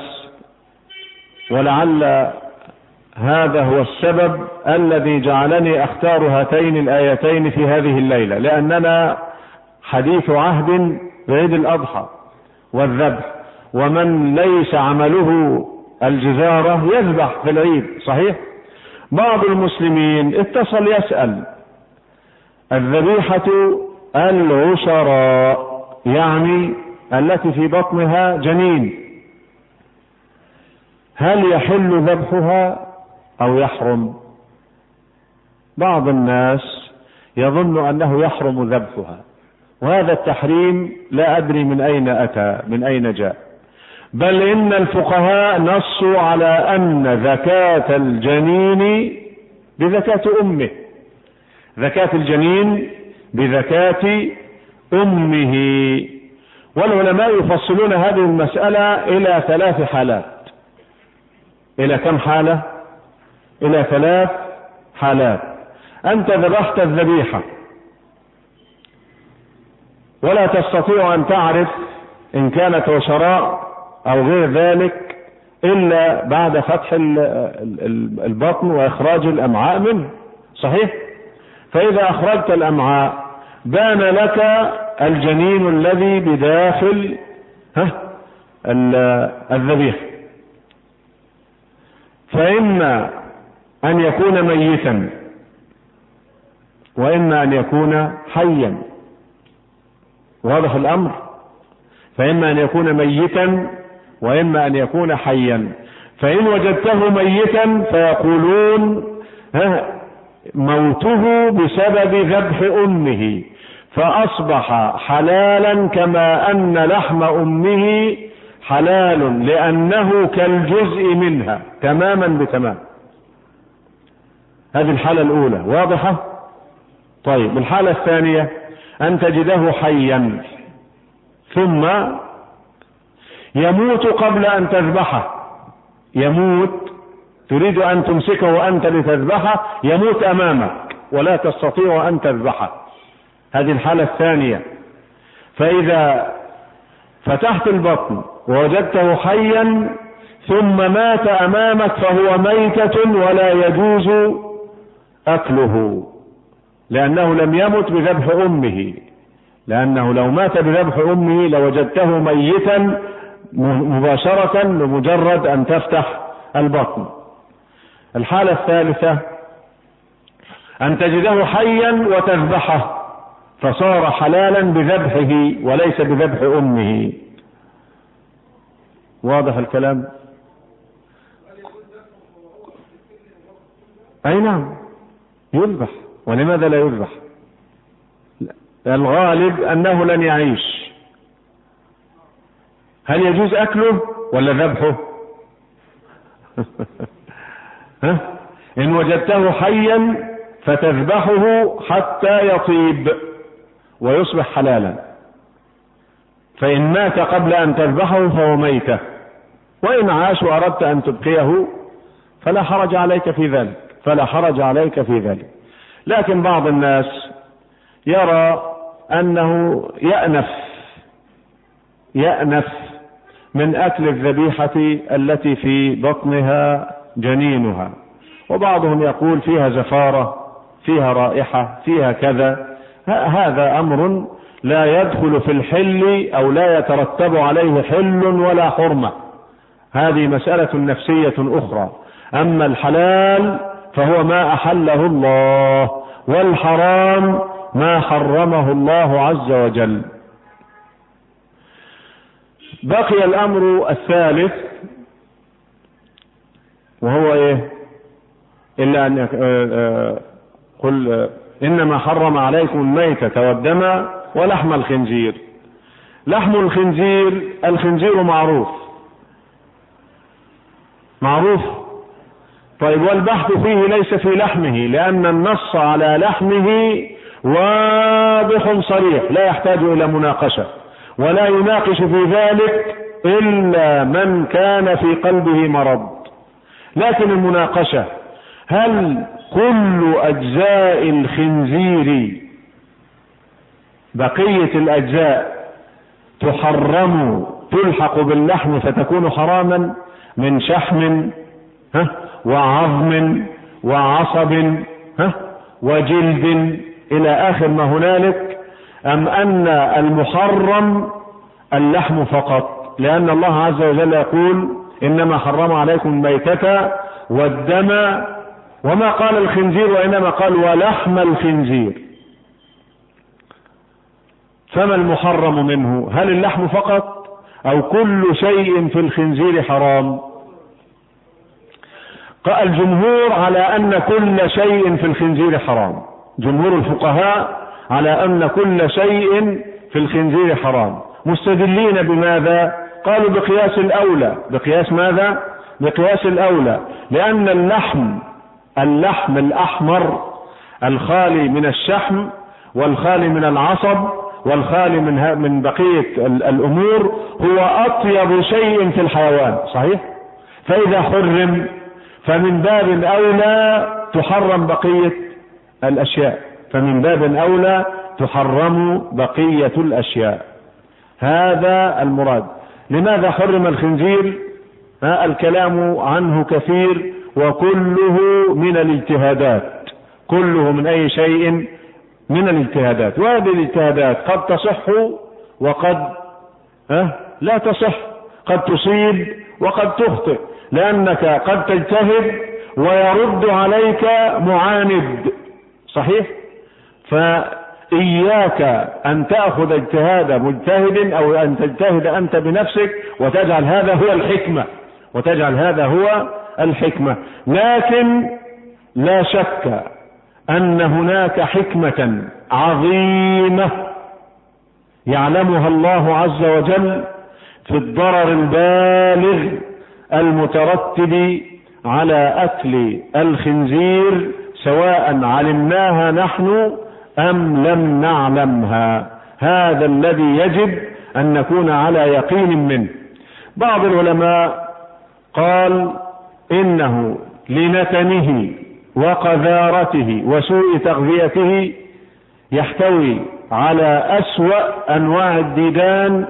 ولعل هذا هو السبب الذي جعلني أختار هاتين الآيتين في هذه الليلة، لأننا حديث عهد بعيد الأضحى والذبح، ومن ليس عمله الجزارة يذبح في العيد، صحيح؟ بعض المسلمين اتصل يسأل: الذبيحة العشراء، يعني التي في بطنها جنين، هل يحل ذبحها أو يحرم؟ بعض الناس يظن أنه يحرم ذبحها، وهذا التحريم لا أدري من أين أتى، من أين جاء، بل إن الفقهاء نصوا على أن زكاة الجنين بزكاة أمه، زكاة الجنين بزكاة أمه. والعلماء يفصلون هذه المسألة إلى 3 حالات. إلى كم حالة؟ إلى 3 حالات. أنت ذبحت الذبيحة ولا تستطيع أن تعرف إن كانت عشراء أو غير ذلك إلا بعد فتح البطن وإخراج الأمعاء منه، صحيح؟ فإذا أخرجت الأمعاء بان لك الجنين الذي بداخل الذبيحة، فإما أن يكون ميتا وإما أن يكون حيا. واضح الأمر؟ فإما أن يكون ميتا وإما أن يكون حيا. فإن وجدته ميتا فيقولون موته بسبب ذبح أمه، فأصبح حلالا كما أن لحم أمه حلال، لأنه كالجزء منها تماما بتمام. هذه الحالة الأولى، واضحة؟ طيب الحالة الثانية أن تجده حيا ثم يموت قبل أن تذبحه، يموت، تريد أن تمسكه أنت لتذبحه، يموت أمامك ولا تستطيع أن تذبحه. هذه الحالة الثانية. فإذا فتحت البطن ووجدته حيا ثم مات أمامك فهو ميتة ولا يجوز أكله، لأنه لم يمت بذبح أمه، لأنه لو مات بذبح أمه لوجدته ميتا مباشرة بمجرد أن تفتح البطن. الحالة الثالثة أن تجده حيا وتذبحه فصار حلالا بذبحه وليس بذبح أمه. واضح الكلام؟ أي نعم يذبح. ولماذا لا يذبح؟ الغالب أنه لن يعيش. هل يجوز أكله ولا ذبحه؟ إن وجدته حيا فتذبحه حتى يطيب ويصبح حلالا، فإن مات قبل أن تذبحه فهو ميتة، وإن عاش وأردت أن تبقيه فلا حرج عليك في ذلك، فلا حرج عليك في ذلك. لكن بعض الناس يرى أنه يأنف من أكل الذبيحة التي في بطنها جنينها، وبعضهم يقول فيها زفارة، فيها رائحة، فيها كذا. هذا أمر لا يدخل في الحل أو لا يترتب عليه حل ولا حرمة، هذه مسألة نفسية أخرى. أما الحلال فهو ما أحله الله، والحرام ما حرمه الله عز وجل. بقي الأمر الثالث وهو إيه؟ إلا أن قل إنما حرم عليكم الميتة والدم ولحم الخنزير. لحم الخنزير، الخنزير معروف. طيب والبحث فيه ليس في لحمه، لأن النص على لحمه واضح صريح لا يحتاج إلى مناقشة، ولا يناقش في ذلك إلا من كان في قلبه مرض. لكن المناقشة هل كل أجزاء الخنزير بقية الأجزاء تحرم تلحق باللحم فتكون حراما من شحم وعظم وعصب وجلد إلى آخر ما هنالك، أم أن المحرم اللحم فقط؟ لأن الله عز وجل يقول إنما حرم عليكم الميتة والدم، وما قال الخنزير وإنما قال ولحم الخنزير. فما المحرم منه؟ هل اللحم فقط أو كل شيء في الخنزير حرام؟ قال الجمهور على أن كل شيء في الخنزير حرام، جمهور الفقهاء على أن كل شيء في الخنزير حرام، مستدلين بماذا؟ قالوا بقياس الأولى. بقياس ماذا؟ بقياس الأولى، لأن اللحم الأحمر الخالي من الشحم والخالي من العصب والخالي من بقية الأمور هو أطيب شيء في الحيوان، صحيح؟ فإذا حرم فمن باب أولى تحرم بقية الأشياء، فمن باب أولى تحرم بقية الأشياء. هذا المراد. لماذا حرم الخنزير؟ الكلام عنه كثير، وكله من الاجتهادات، كله من أي شيء من الاجتهادات، وهذه الاجتهادات قد تصح وقد لا تصح، قد تصيب وقد تخطئ، لأنك قد تجتهد ويرد عليك معاند، صحيح؟ فإياك أن تأخذ اجتهاد مجتهد أو أن تجتهد أنت بنفسك وتجعل هذا هو الحكمة. لكن لا شك أن هناك حكمة عظيمة يعلمها الله عز وجل في الضرر البالغ المترتب على أكل الخنزير، سواء علمناها نحن أم لم نعلمها. هذا الذي يجب أن نكون على يقين منه. بعض العلماء قال إنه لنتنه وقذارته وسوء تغذيته يحتوي على أسوأ أنواع الديدان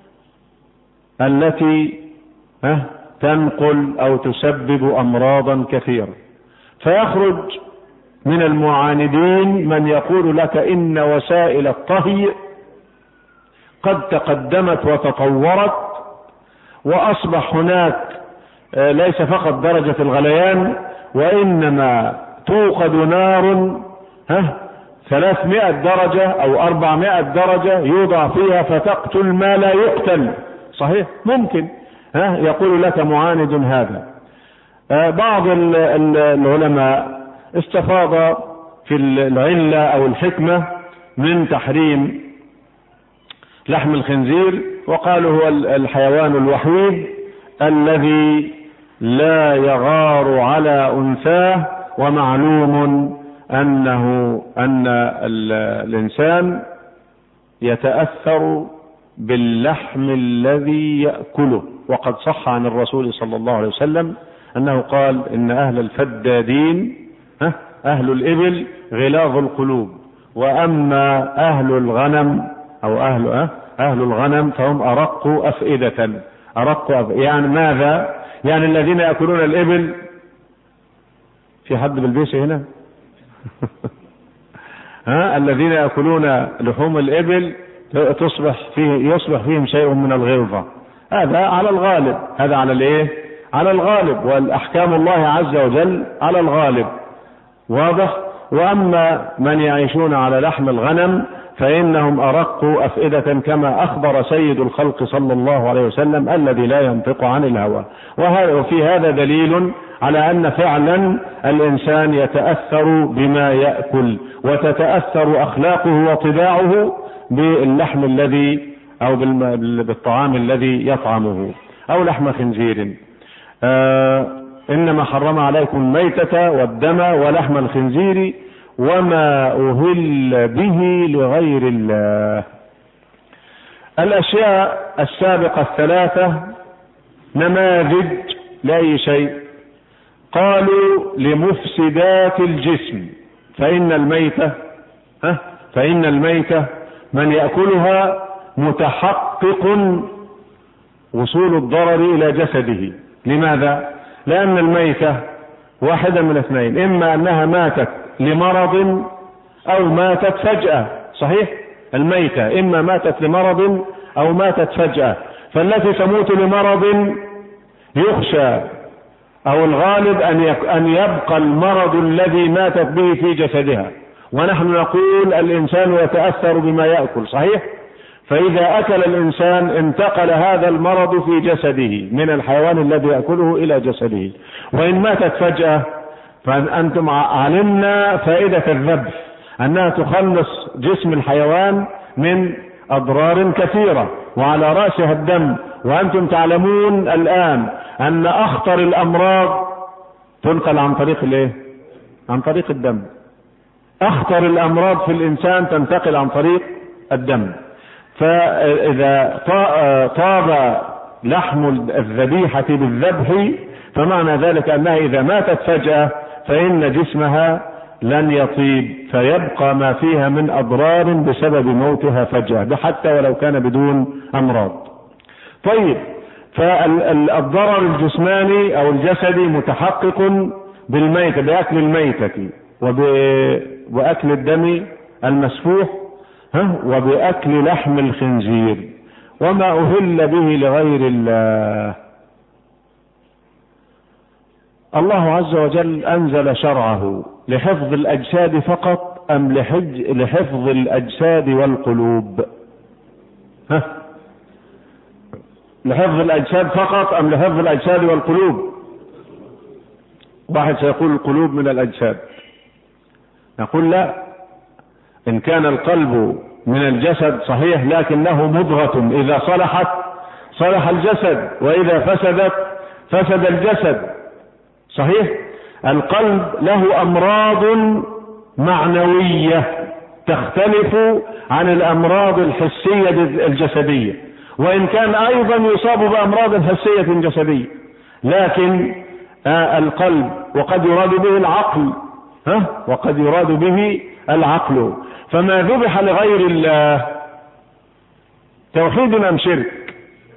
التي تنقل أو تسبب أمراضا كثيرة. فيخرج من المعاندين من يقول لك إن وسائل الطهي قد تقدمت وتطورت، وأصبح هناك ليس فقط درجة الغليان، وإنما توقد نار 300 درجة أو 400 درجة يوضع فيها فتقتل ما لا يقتل. صحيح ممكن يقول لك معاند هذا. بعض العلماء استفاض في العلة أو الحكمة من تحريم لحم الخنزير، وقالوا هو الحيوان الوحيد الذي لا يغار على أنثاه، ومعلوم أن الإنسان يتأثر باللحم الذي يأكله. وقد صح عن الرسول صلى الله عليه وسلم أنه قال إن أهل الفدادين أهل الإبل غلاظ القلوب، وأما أهل الغنم أو أهل الغنم فهم أرق أفئدة. يعني ماذا؟ يعني الذين يأكلون الإبل، في حد بالبيس هنا الذين يأكلون لحوم الإبل يصبح فيهم شيء من الغلظة. هذا على الغالب، هذا على الايه؟ على الغالب، والأحكام الله عز وجل على الغالب، واضح. وأما من يعيشون على لحم الغنم فإنهم أرق أفئدة، كما أخبر سيد الخلق صلى الله عليه وسلم الذي لا ينطق عن الهوى. وفي هذا دليل على أن فعلا الإنسان يتأثر بما يأكل، وتتأثر أخلاقه وطباعه باللحم الذي أو بالطعام الذي يطعمه، أو لحم خنزير. إنما حرم عليكم الميتة والدم ولحم الخنزير وما أهل به لغير الله. الأشياء السابقة الثلاثة نماذج لأي شيء. قالوا لمفسدات الجسم، فإن الميتة من يأكلها متحقق وصول الضرر إلى جسده. لماذا؟ لأن الميتة واحدة من اثنين، إما أنها ماتت لمرض أو ماتت فجأة. صحيح؟ الميتة إما ماتت لمرض أو ماتت فجأة. فالتي تموت لمرض يخشى أو الغالب أن يبقى المرض الذي ماتت به في جسدها، ونحن نقول الإنسان يتأثر بما يأكل. صحيح؟ فإذا أكل الإنسان انتقل هذا المرض في جسده من الحيوان الذي يأكله إلى جسده. وإن ماتت فجأة فأنتم علمنا فائدة الذبح، أنها تخلص جسم الحيوان من أضرار كثيرة، وعلى رأسها الدم. وأنتم تعلمون الآن أن أخطر الأمراض تنقل عن طريق عن طريق الدم. أخطر الأمراض في الإنسان تنتقل عن طريق الدم. فإذا طاب لحم الذبيحة بالذبح فمعنى ذلك أنها إذا ماتت فجأة فإن جسمها لن يطيب، فيبقى ما فيها من أضرار بسبب موتها فجأة، حتى ولو كان بدون أمراض. طيب، فالضرر الجسماني أو الجسدي متحقق بالميتة، بأكل الميتة وأكل الدم المسفوح وبأكل لحم الخنزير وما أهل به لغير الله. الله عز وجل أنزل شرعه لحفظ الأجساد فقط أم لحفظ الأجساد والقلوب؟ لحفظ الأجساد فقط أم لحفظ الأجساد والقلوب؟ واحد سيقول القلوب من الأجساد، نقول لا، إن كان القلب من الجسد صحيح، لكنه مضغة، إذا صلحت صلح الجسد، وإذا فسدت فسد الجسد. صحيح؟ القلب له أمراض معنوية تختلف عن الأمراض الحسية الجسدية، وإن كان أيضا يصاب بأمراض حسية جسدية، لكن القلب، وقد يراد به العقل، وقد يراد به العقل. فما ذبح لغير الله توحيد أم شرك؟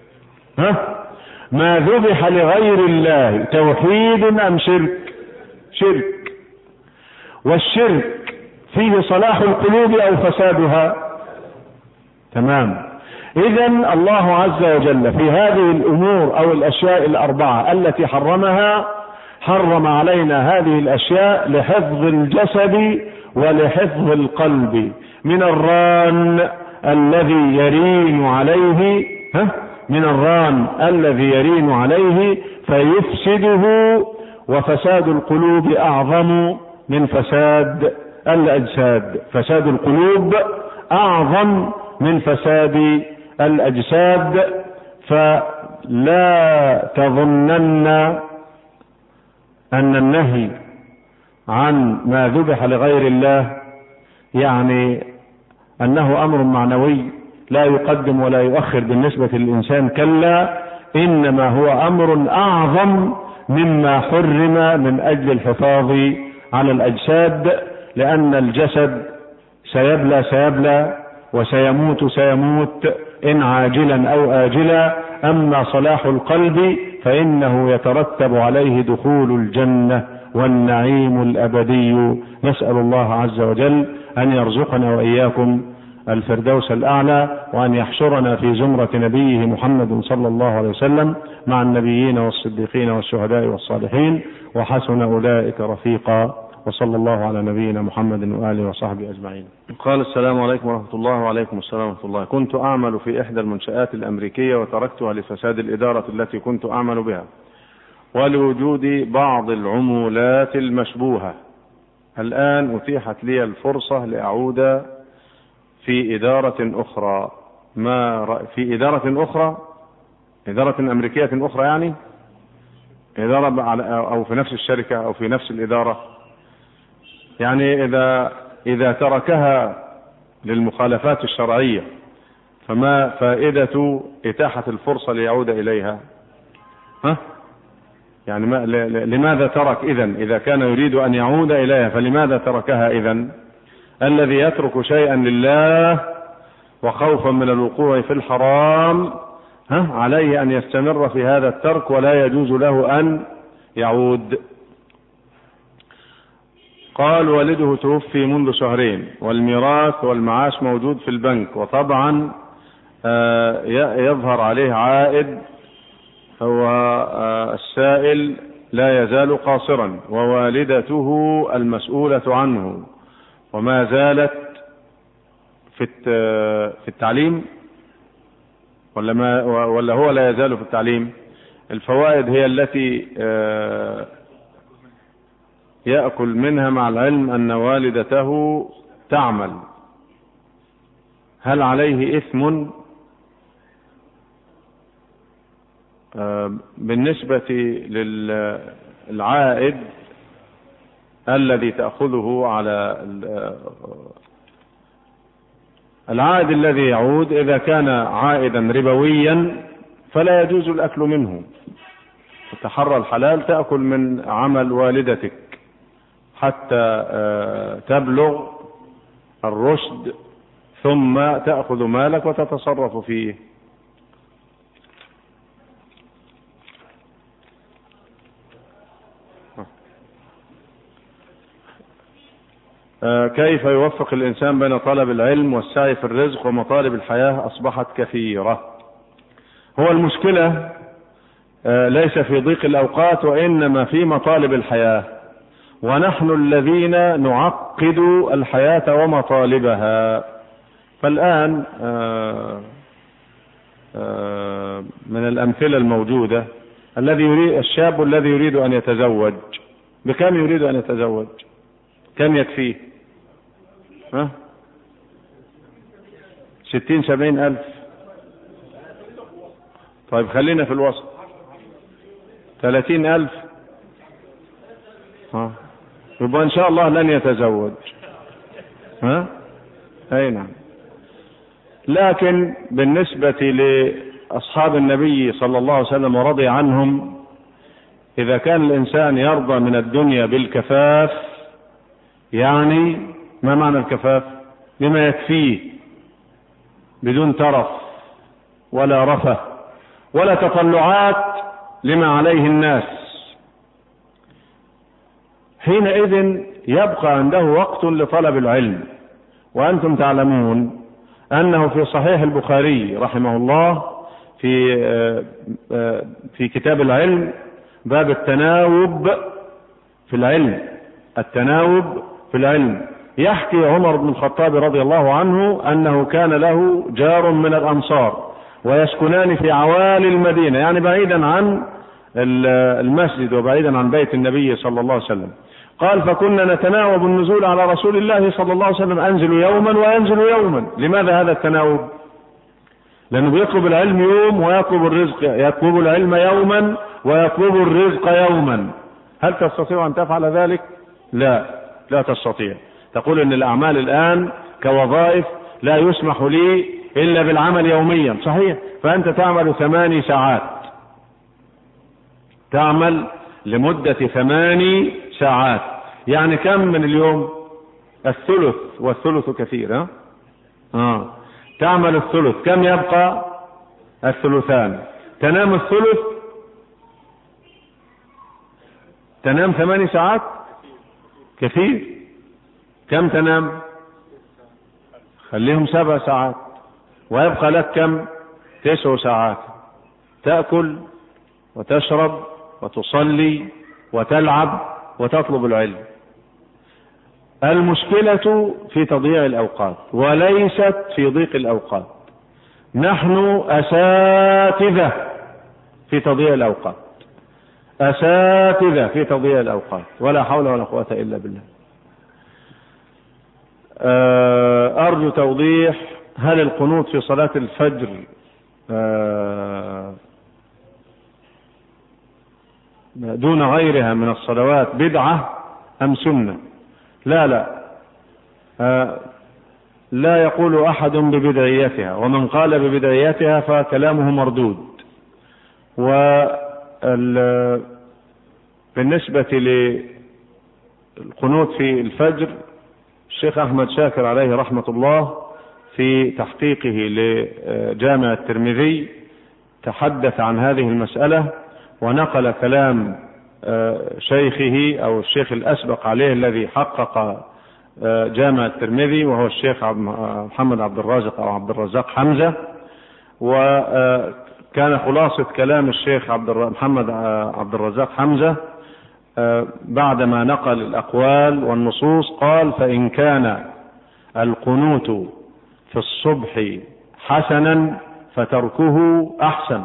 ما ذبح لغير الله توحيد أم شرك؟ شرك. والشرك فيه صلاح القلوب أو فسادها؟ تمام. إذن الله عز وجل في هذه الأمور أو الأشياء الأربعة التي حرمها حرم علينا هذه الأشياء لحفظ الجسد ولحفظ القلب من الران الذي يرين عليه فيفسده. وفساد القلوب أعظم من فساد الأجساد. فساد القلوب أعظم من فساد الأجساد. فلا تظنن أن النهي عن ما ذبح لغير الله يعني أنه أمر معنوي لا يقدم ولا يؤخر بالنسبة للإنسان. كلا، إنما هو أمر أعظم مما حرم من أجل الحفاظ على الأجساد، لأن الجسد سيبلى وسيموت إن عاجلا أو آجلا. أما صلاح القلب فإنه يترتب عليه دخول الجنة والنعيم الأبدي. نسأل الله عز وجل أن يرزقنا وإياكم الفردوس الأعلى، وأن يحشرنا في زمرة نبيه محمد صلى الله عليه وسلم مع النبيين والصديقين والشهداء والصالحين، وحسن أولئك رفيقا. وصلى الله على نبينا محمد وآله وصحبه أجمعين. قال: السلام عليكم ورحمة الله. وعليكم السلام ورحمة الله. كنت أعمل في إحدى المنشآت الأمريكية وتركتها لفساد الإدارة التي كنت أعمل بها ولوجود بعض العمولات المشبوهة. الآن أتيحت لي الفرصة لأعود في إدارة أخرى. في إدارة أمريكية أخرى، يعني إدارة أو في نفس الشركة أو في نفس الإدارة. يعني إذا تركها للمخالفات الشرعية فما فائدة إتاحة الفرصة ليعود إليها؟ يعني لماذا ترك إذا كان يريد أن يعود إليها فلماذا تركها إذن؟ الذي يترك شيئا لله وخوفا من الوقوع في الحرام عليه أن يستمر في هذا الترك ولا يجوز له أن يعود. قال: والده توفي منذ شهرين والميراث والمعاش موجود في البنك، وطبعا يظهر عليه عائد، هو السائل لا يزال قاصرا، ووالدته المسؤولة عنه وما زالت في التعليم، ولا هو لا يزال في التعليم؟ الفوائد هي التي يأكل منها، مع العلم أن والدته تعمل. هل عليه إثم بالنسبة للعائد الذي تأخذه على العائد الذي يعود؟ إذا كان عائدا ربويا فلا يجوز الأكل منه. تتحرى الحلال، تأكل من عمل والدتك حتى تبلغ الرشد، ثم تأخذ مالك وتتصرف فيه. كيف يوفق الإنسان بين طلب العلم والسعي في الرزق ومطالب الحياة أصبحت كثيرة؟ هو المشكلة ليس في ضيق الأوقات وإنما في مطالب الحياة، ونحن الذين نعقد الحياة ومطالبها. فالآن من الأمثلة الموجودة الشاب الذي يريد أن يتزوج، بكم يريد أن يتزوج؟ كم يكفيه؟ 60-70 ألف. طيب خلينا في الوسط، 30 ألف. يبقى إن شاء الله لن يتزوج. أي نعم. لكن بالنسبة لأصحاب النبي صلى الله عليه وسلم ورضي عنهم، إذا كان الإنسان يرضى من الدنيا بالكفاف يعني ما معنى الكفاف؟ بما يكفيه بدون ترف ولا رفه ولا تطلعات لما عليه الناس. حينئذ يبقى عنده وقت لطلب العلم. وأنتم تعلمون أنه في صحيح البخاري رحمه الله في كتاب العلم باب التناوب في العلم، التناوب في العلم، يحكي عمر بن الخطاب رضي الله عنه أنه كان له جار من الأنصار ويسكنان في عوالي المدينة، يعني بعيدا عن المسجد وبعيدا عن بيت النبي صلى الله عليه وسلم. قال فكنا نتناوب النزول على رسول الله صلى الله عليه وسلم، أنزل يوما وينزل يوما. لماذا هذا التناوب؟ لأنه بيطلب العلم يوم ويطلب الرزق، يطلب العلم يوما ويطلب الرزق يوما. هل تستطيع أن تفعل ذلك؟ لا تستطيع. تقول إن الأعمال الآن كوظائف لا يسمح لي إلا بالعمل يوميا، صحيح، فأنت تعمل 8 ساعات، تعمل لمدة 8 ساعات، يعني كم من اليوم؟ الثلث، والثلث كثير. تعمل الثلث، كم يبقى؟ الثلثان. تنام الثلث، تنام 8 ساعات كثير. كم تنام؟ خليهم 7 ساعات، ويبقى لك كم؟ 9 ساعات. تأكل وتشرب وتصلي وتلعب وتطلب العلم. المشكلة في تضييع الأوقات وليست في ضيق الأوقات. نحن أساتذة في تضييع الأوقات، أساتذة في تضييع الأوقات، ولا حول ولا قوة إلا بالله. أرجو توضيح، هل القنوت في صلاة الفجر دون غيرها من الصلوات بدعة أم سنة؟ لا يقول أحد ببدعيتها، ومن قال ببدعيتها فكلامه مردود. بالنسبة للقنوت في الفجر، الشيخ أحمد شاكر عليه رحمة الله في تحقيقه لجامع الترمذي تحدث عن هذه المسألة، ونقل كلام شيخه أو الشيخ الأسبق عليه الذي حقق جامع الترمذي، وهو الشيخ محمد عبد الرازق أو عبد الرزاق حمزة. وكان خلاصة كلام الشيخ محمد عبد الرزاق حمزة بعدما نقل الأقوال والنصوص قال: فإن كان القنوت في الصبح حسنا فتركه أحسن.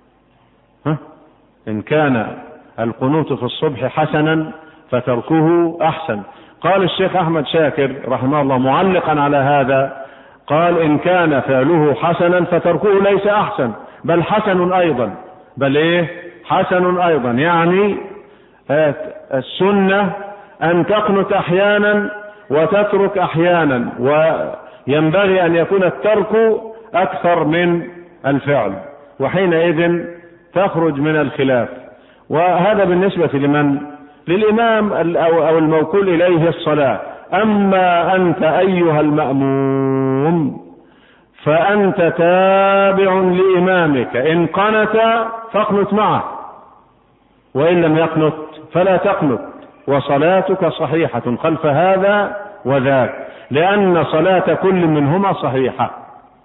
إن كان القنوت في الصبح حسنا فتركه أحسن. قال الشيخ أحمد شاكر رحمه الله معلقا على هذا، قال: إن كان فعله حسنا فتركه ليس أحسن، بل حسن أيضا. حسن أيضا، يعني السنة أن تقنت أحيانا وتترك أحيانا، وينبغي أن يكون الترك أكثر من الفعل، وحينئذ تخرج من الخلاف. وهذا بالنسبة لمن؟ للإمام أو الموكول إليه الصلاة. أما أنت أيها المأموم فأنت تابع لإمامك، إن قنت فاقنت معه، وإن لم يقنت فلا تقنت، وصلاتك صحيحة خلف هذا وذاك، لأن صلاة كل منهما صحيحة.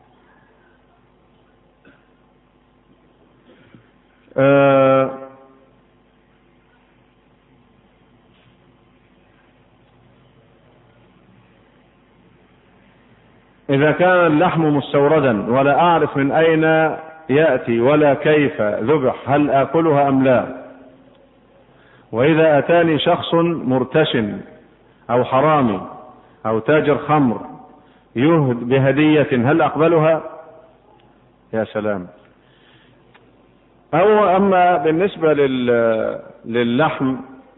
إذا كان اللحم مستوردا ولا أعرف من أين يأتي ولا كيف ذبح، هل آكلها أم لا؟ وإذا أتاني شخص مرتشن أو حرامي أو تاجر خمر يهد بهدية، هل أقبلها؟ يا سلام. أما بالنسبة للحم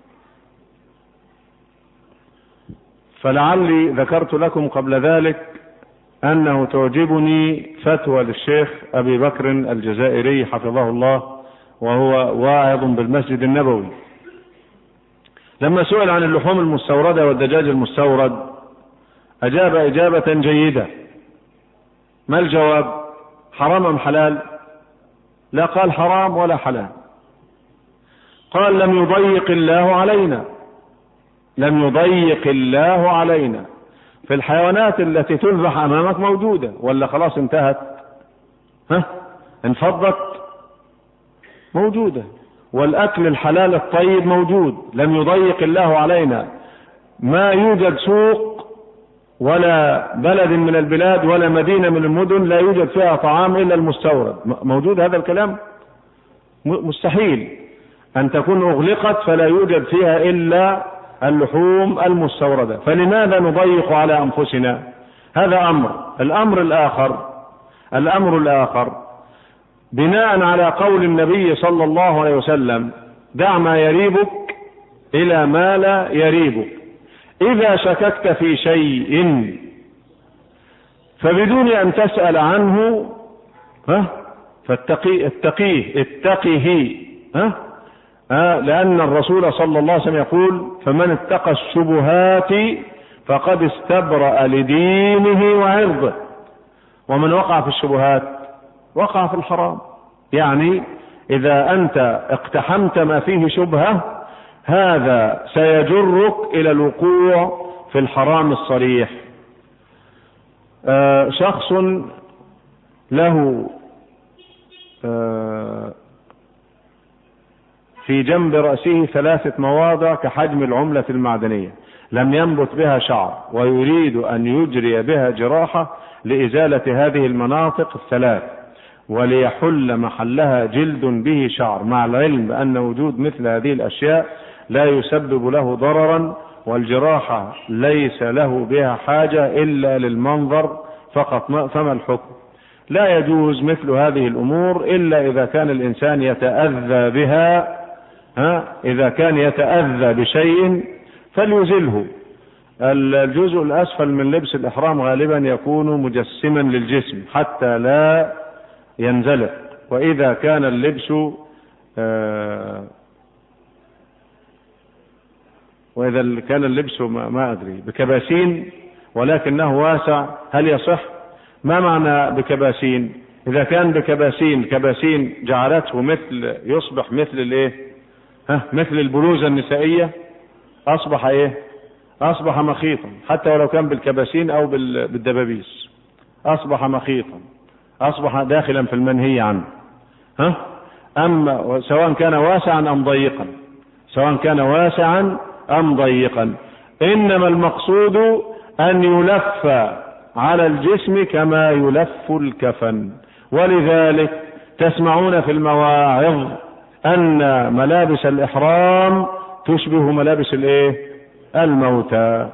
فلعلي ذكرت لكم قبل ذلك أنه تعجبني فتوى للشيخ أبي بكر الجزائري حفظه الله، وهو واعظ بالمسجد النبوي، لما سئل عن اللحوم المستوردة والدجاج المستورد أجاب إجابة جيدة. ما الجواب؟ حرام أم حلال؟ لا قال حرام ولا حلال، قال لم يضيق الله علينا، لم يضيق الله علينا. في الحيوانات التي تذبح أمامك موجودة ولا خلاص انتهت؟ انفضت؟ موجودة. والأكل الحلال الطيب موجود، لم يضيق الله علينا. ما يوجد سوق ولا بلد من البلاد ولا مدينة من المدن لا يوجد فيها طعام إلا المستورد. موجود هذا الكلام؟ مستحيل أن تكون أغلقت فلا يوجد فيها إلا اللحوم المستوردة. فلماذا نضيق على أنفسنا؟ هذا أمر. الأمر الآخر بناء على قول النبي صلى الله عليه وسلم: دع ما يريبك إلى ما لا يريبك. إذا شككت في شيء فبدون أن تسأل عنه اتقيه لأن الرسول صلى الله عليه وسلم يقول: فمن اتقى الشبهات فقد استبرأ لدينه وعرضه. ومن وقع في الشبهات وقع في الحرام. يعني إذا أنت اقتحمت ما فيه شبهة هذا سيجرك إلى الوقوع في الحرام الصريح. شخص له في جنب رأسه 3 مواضع كحجم العملة المعدنية لم ينبت بها شعر، ويريد أن يجري بها جراحة لإزالة هذه المناطق 3 وليحل محلها جلد به شعر، مع العلم بأن وجود مثل هذه الأشياء لا يسبب له ضررا، والجراحة ليس له بها حاجة إلا للمنظر فقط. فما الحكم؟ لا يجوز مثل هذه الأمور إلا إذا كان الإنسان يتأذى بها. إذا كان يتأذى بشيء فليزله. الجزء الأسفل من لبس الإحرام غالبا يكون مجسما للجسم حتى لا ينزلق. وإذا كان اللبس ما أدري بكباسين ولكنه واسع هل يصح؟ ما معنى بكباسين؟ إذا كان كباسين جعلته يصبح مثل مثل البلوزة النسائية أصبح أصبح مخيطا، حتى ولو كان بالكباسين أو بالدبابيس أصبح مخيطا، أصبح داخلا في المنهي عنه. أما سواء كان واسعا أم ضيقا، إنما المقصود أن يلف على الجسم كما يلف الكفن. ولذلك تسمعون في المواعظ أن ملابس الإحرام تشبه ملابس الموتى.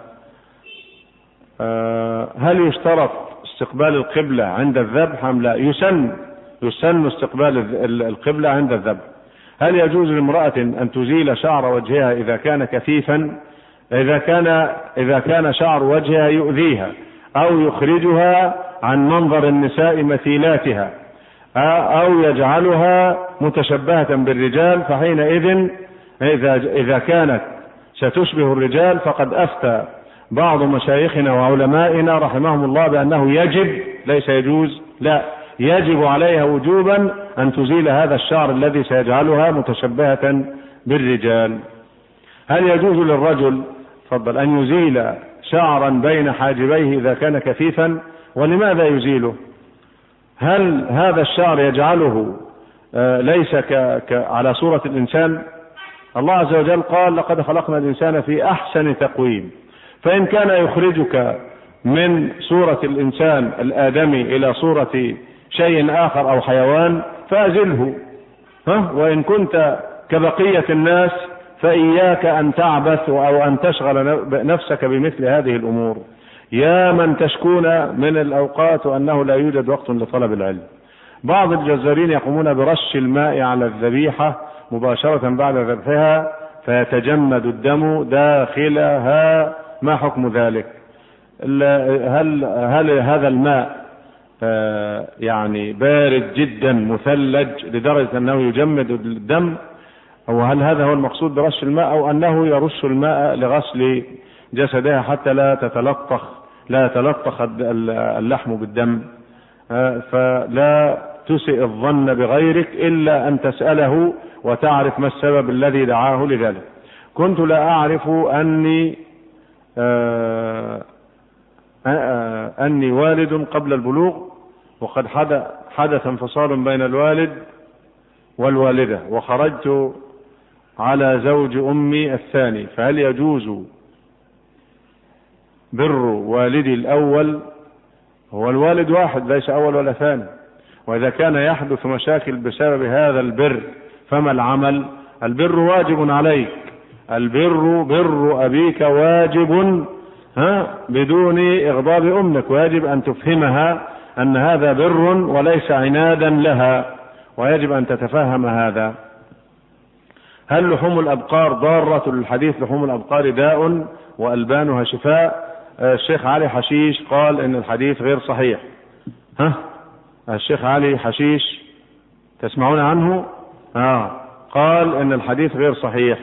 هل يشترط استقبال القبلة عند الذبح أم لا؟ يسن استقبال القبلة عند الذبح. هل يجوز لامرأة أن تزيل شعر وجهها إذا كان كثيفا؟ إذا كان شعر وجهها يؤذيها أو يخرجها عن منظر النساء مثيلاتها أو يجعلها متشبهة بالرجال، فحينئذ إذا كانت ستشبه الرجال فقد أفتى بعض مشايخنا وعلمائنا رحمهم الله بأنه يجب، ليس يجوز، لا يجب عليها وجوبا أن تزيل هذا الشعر الذي سيجعلها متشبهة بالرجال. هل يجوز للرجل أن يزيل شعرا بين حاجبيه إذا كان كثيفا؟ ولماذا يزيله؟ هل هذا الشعر يجعله ليس على صورة الإنسان؟ الله عز وجل قال: لقد خلقنا الإنسان في أحسن تقويم. فإن كان يخرجك من صورة الإنسان الآدمي إلى صورة شيء آخر أو حيوان فأزله. وإن كنت كبقية الناس فإياك أن تعبث أو أن تشغل نفسك بمثل هذه الأمور. يا من تشكون من الأوقات أنه لا يوجد وقت لطلب العلم. بعض الجزارين يقومون برش الماء على الذبيحة مباشرة بعد ذبحها فيتجمد الدم داخلها، ما حكم ذلك؟ هل هذا الماء يعني بارد جدا مثلج لدرجة أنه يجمد الدم، أو هل هذا هو المقصود برش الماء، أو أنه يرش الماء لغسل جسدها حتى لا يتلطخ اللحم بالدم؟ فلا تسئ الظن بغيرك إلا أن تسأله وتعرف ما السبب الذي دعاه لذلك. كنت لا أعرف أني والد قبل البلوغ، وقد حدث انفصال بين الوالد والوالدة، وخرجت على زوج أمي الثاني، فهل يجوز بر والدي الأول؟ هو الوالد واحد ليس أول ولا ثاني، وإذا كان يحدث مشاكل بسبب هذا البر فما العمل؟ البر واجب عليك، البر بر أبيك واجب بدون إغضاب أمك، ويجب أن تفهمها أن هذا بر وليس عنادا لها، ويجب أن تتفهم هذا. هل لحوم الأبقار ضارة للحديث لحوم الأبقار داء وألبانها شفاء؟ الشيخ علي حشيش قال إن الحديث غير صحيح. الشيخ علي حشيش تسمعون عنه؟ قال إن الحديث غير صحيح.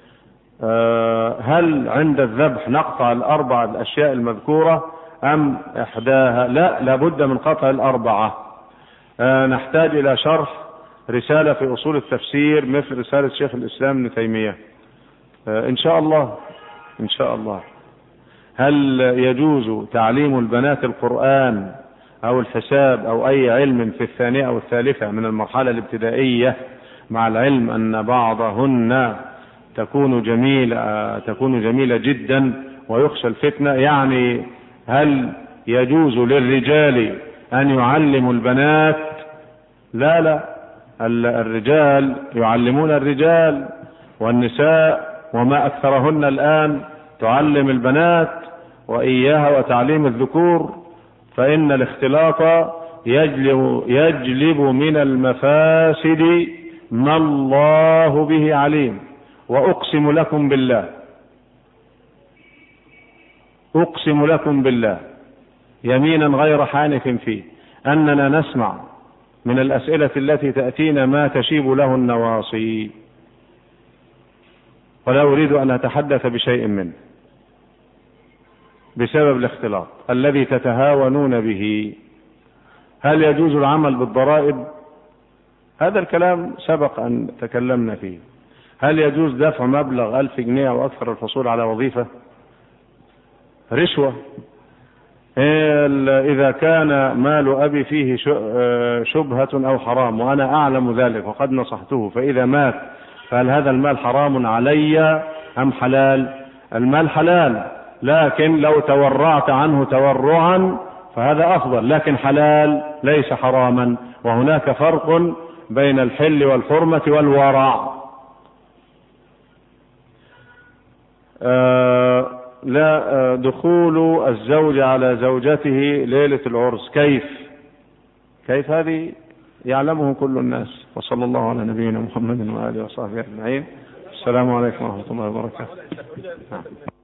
هل عند الذبح نقطع الأربع الأشياء المذكورة أم إحداها؟ لا، لابد من قطع الأربعة. نحتاج إلى شرح رسالة في أصول التفسير مثل رسالة شيخ الإسلام ابن تيمية إن شاء الله. إن شاء الله. هل يجوز تعليم البنات القرآن أو الحساب أو أي علم في الثانية أو الثالثة من المرحلة الابتدائية، مع العلم أن بعضهن تكون جميلة جدا ويخشى الفتنة؟ يعني هل يجوز للرجال أن يعلموا البنات؟ لا، الرجال يعلمون الرجال، والنساء وما أكثرهن الآن تعلم البنات، وإياها وتعليم الذكور، فإن الاختلاط يجلب من المفاسد ما الله به عليم. وأقسم لكم بالله يمينا غير حانف فيه أننا نسمع من الأسئلة التي تأتينا ما تشيب له النواصي، ولا أريد أن أتحدث بشيء منه بسبب الاختلاط الذي تتهاونون به. هل يجوز العمل بالضرائب؟ هذا الكلام سبق أن تكلمنا فيه. هل يجوز دفع مبلغ 1000 جنيه أو أكثر الحصول على وظيفة؟ رشوة. إذا كان مال أبي فيه شبهة أو حرام وأنا أعلم ذلك وقد نصحته، فإذا مات فهل هذا المال حرام علي أم حلال؟ المال حلال، لكن لو تورعت عنه تورعا فهذا أفضل، لكن حلال ليس حراما، وهناك فرق بين الحل والحرمة والورع. لا دخول الزوج على زوجته ليلة العرس كيف هذه يعلمه كل الناس. وصلى الله على نبينا محمد وآله وصحبه أجمعين. السلام عليكم ورحمة الله وبركاته.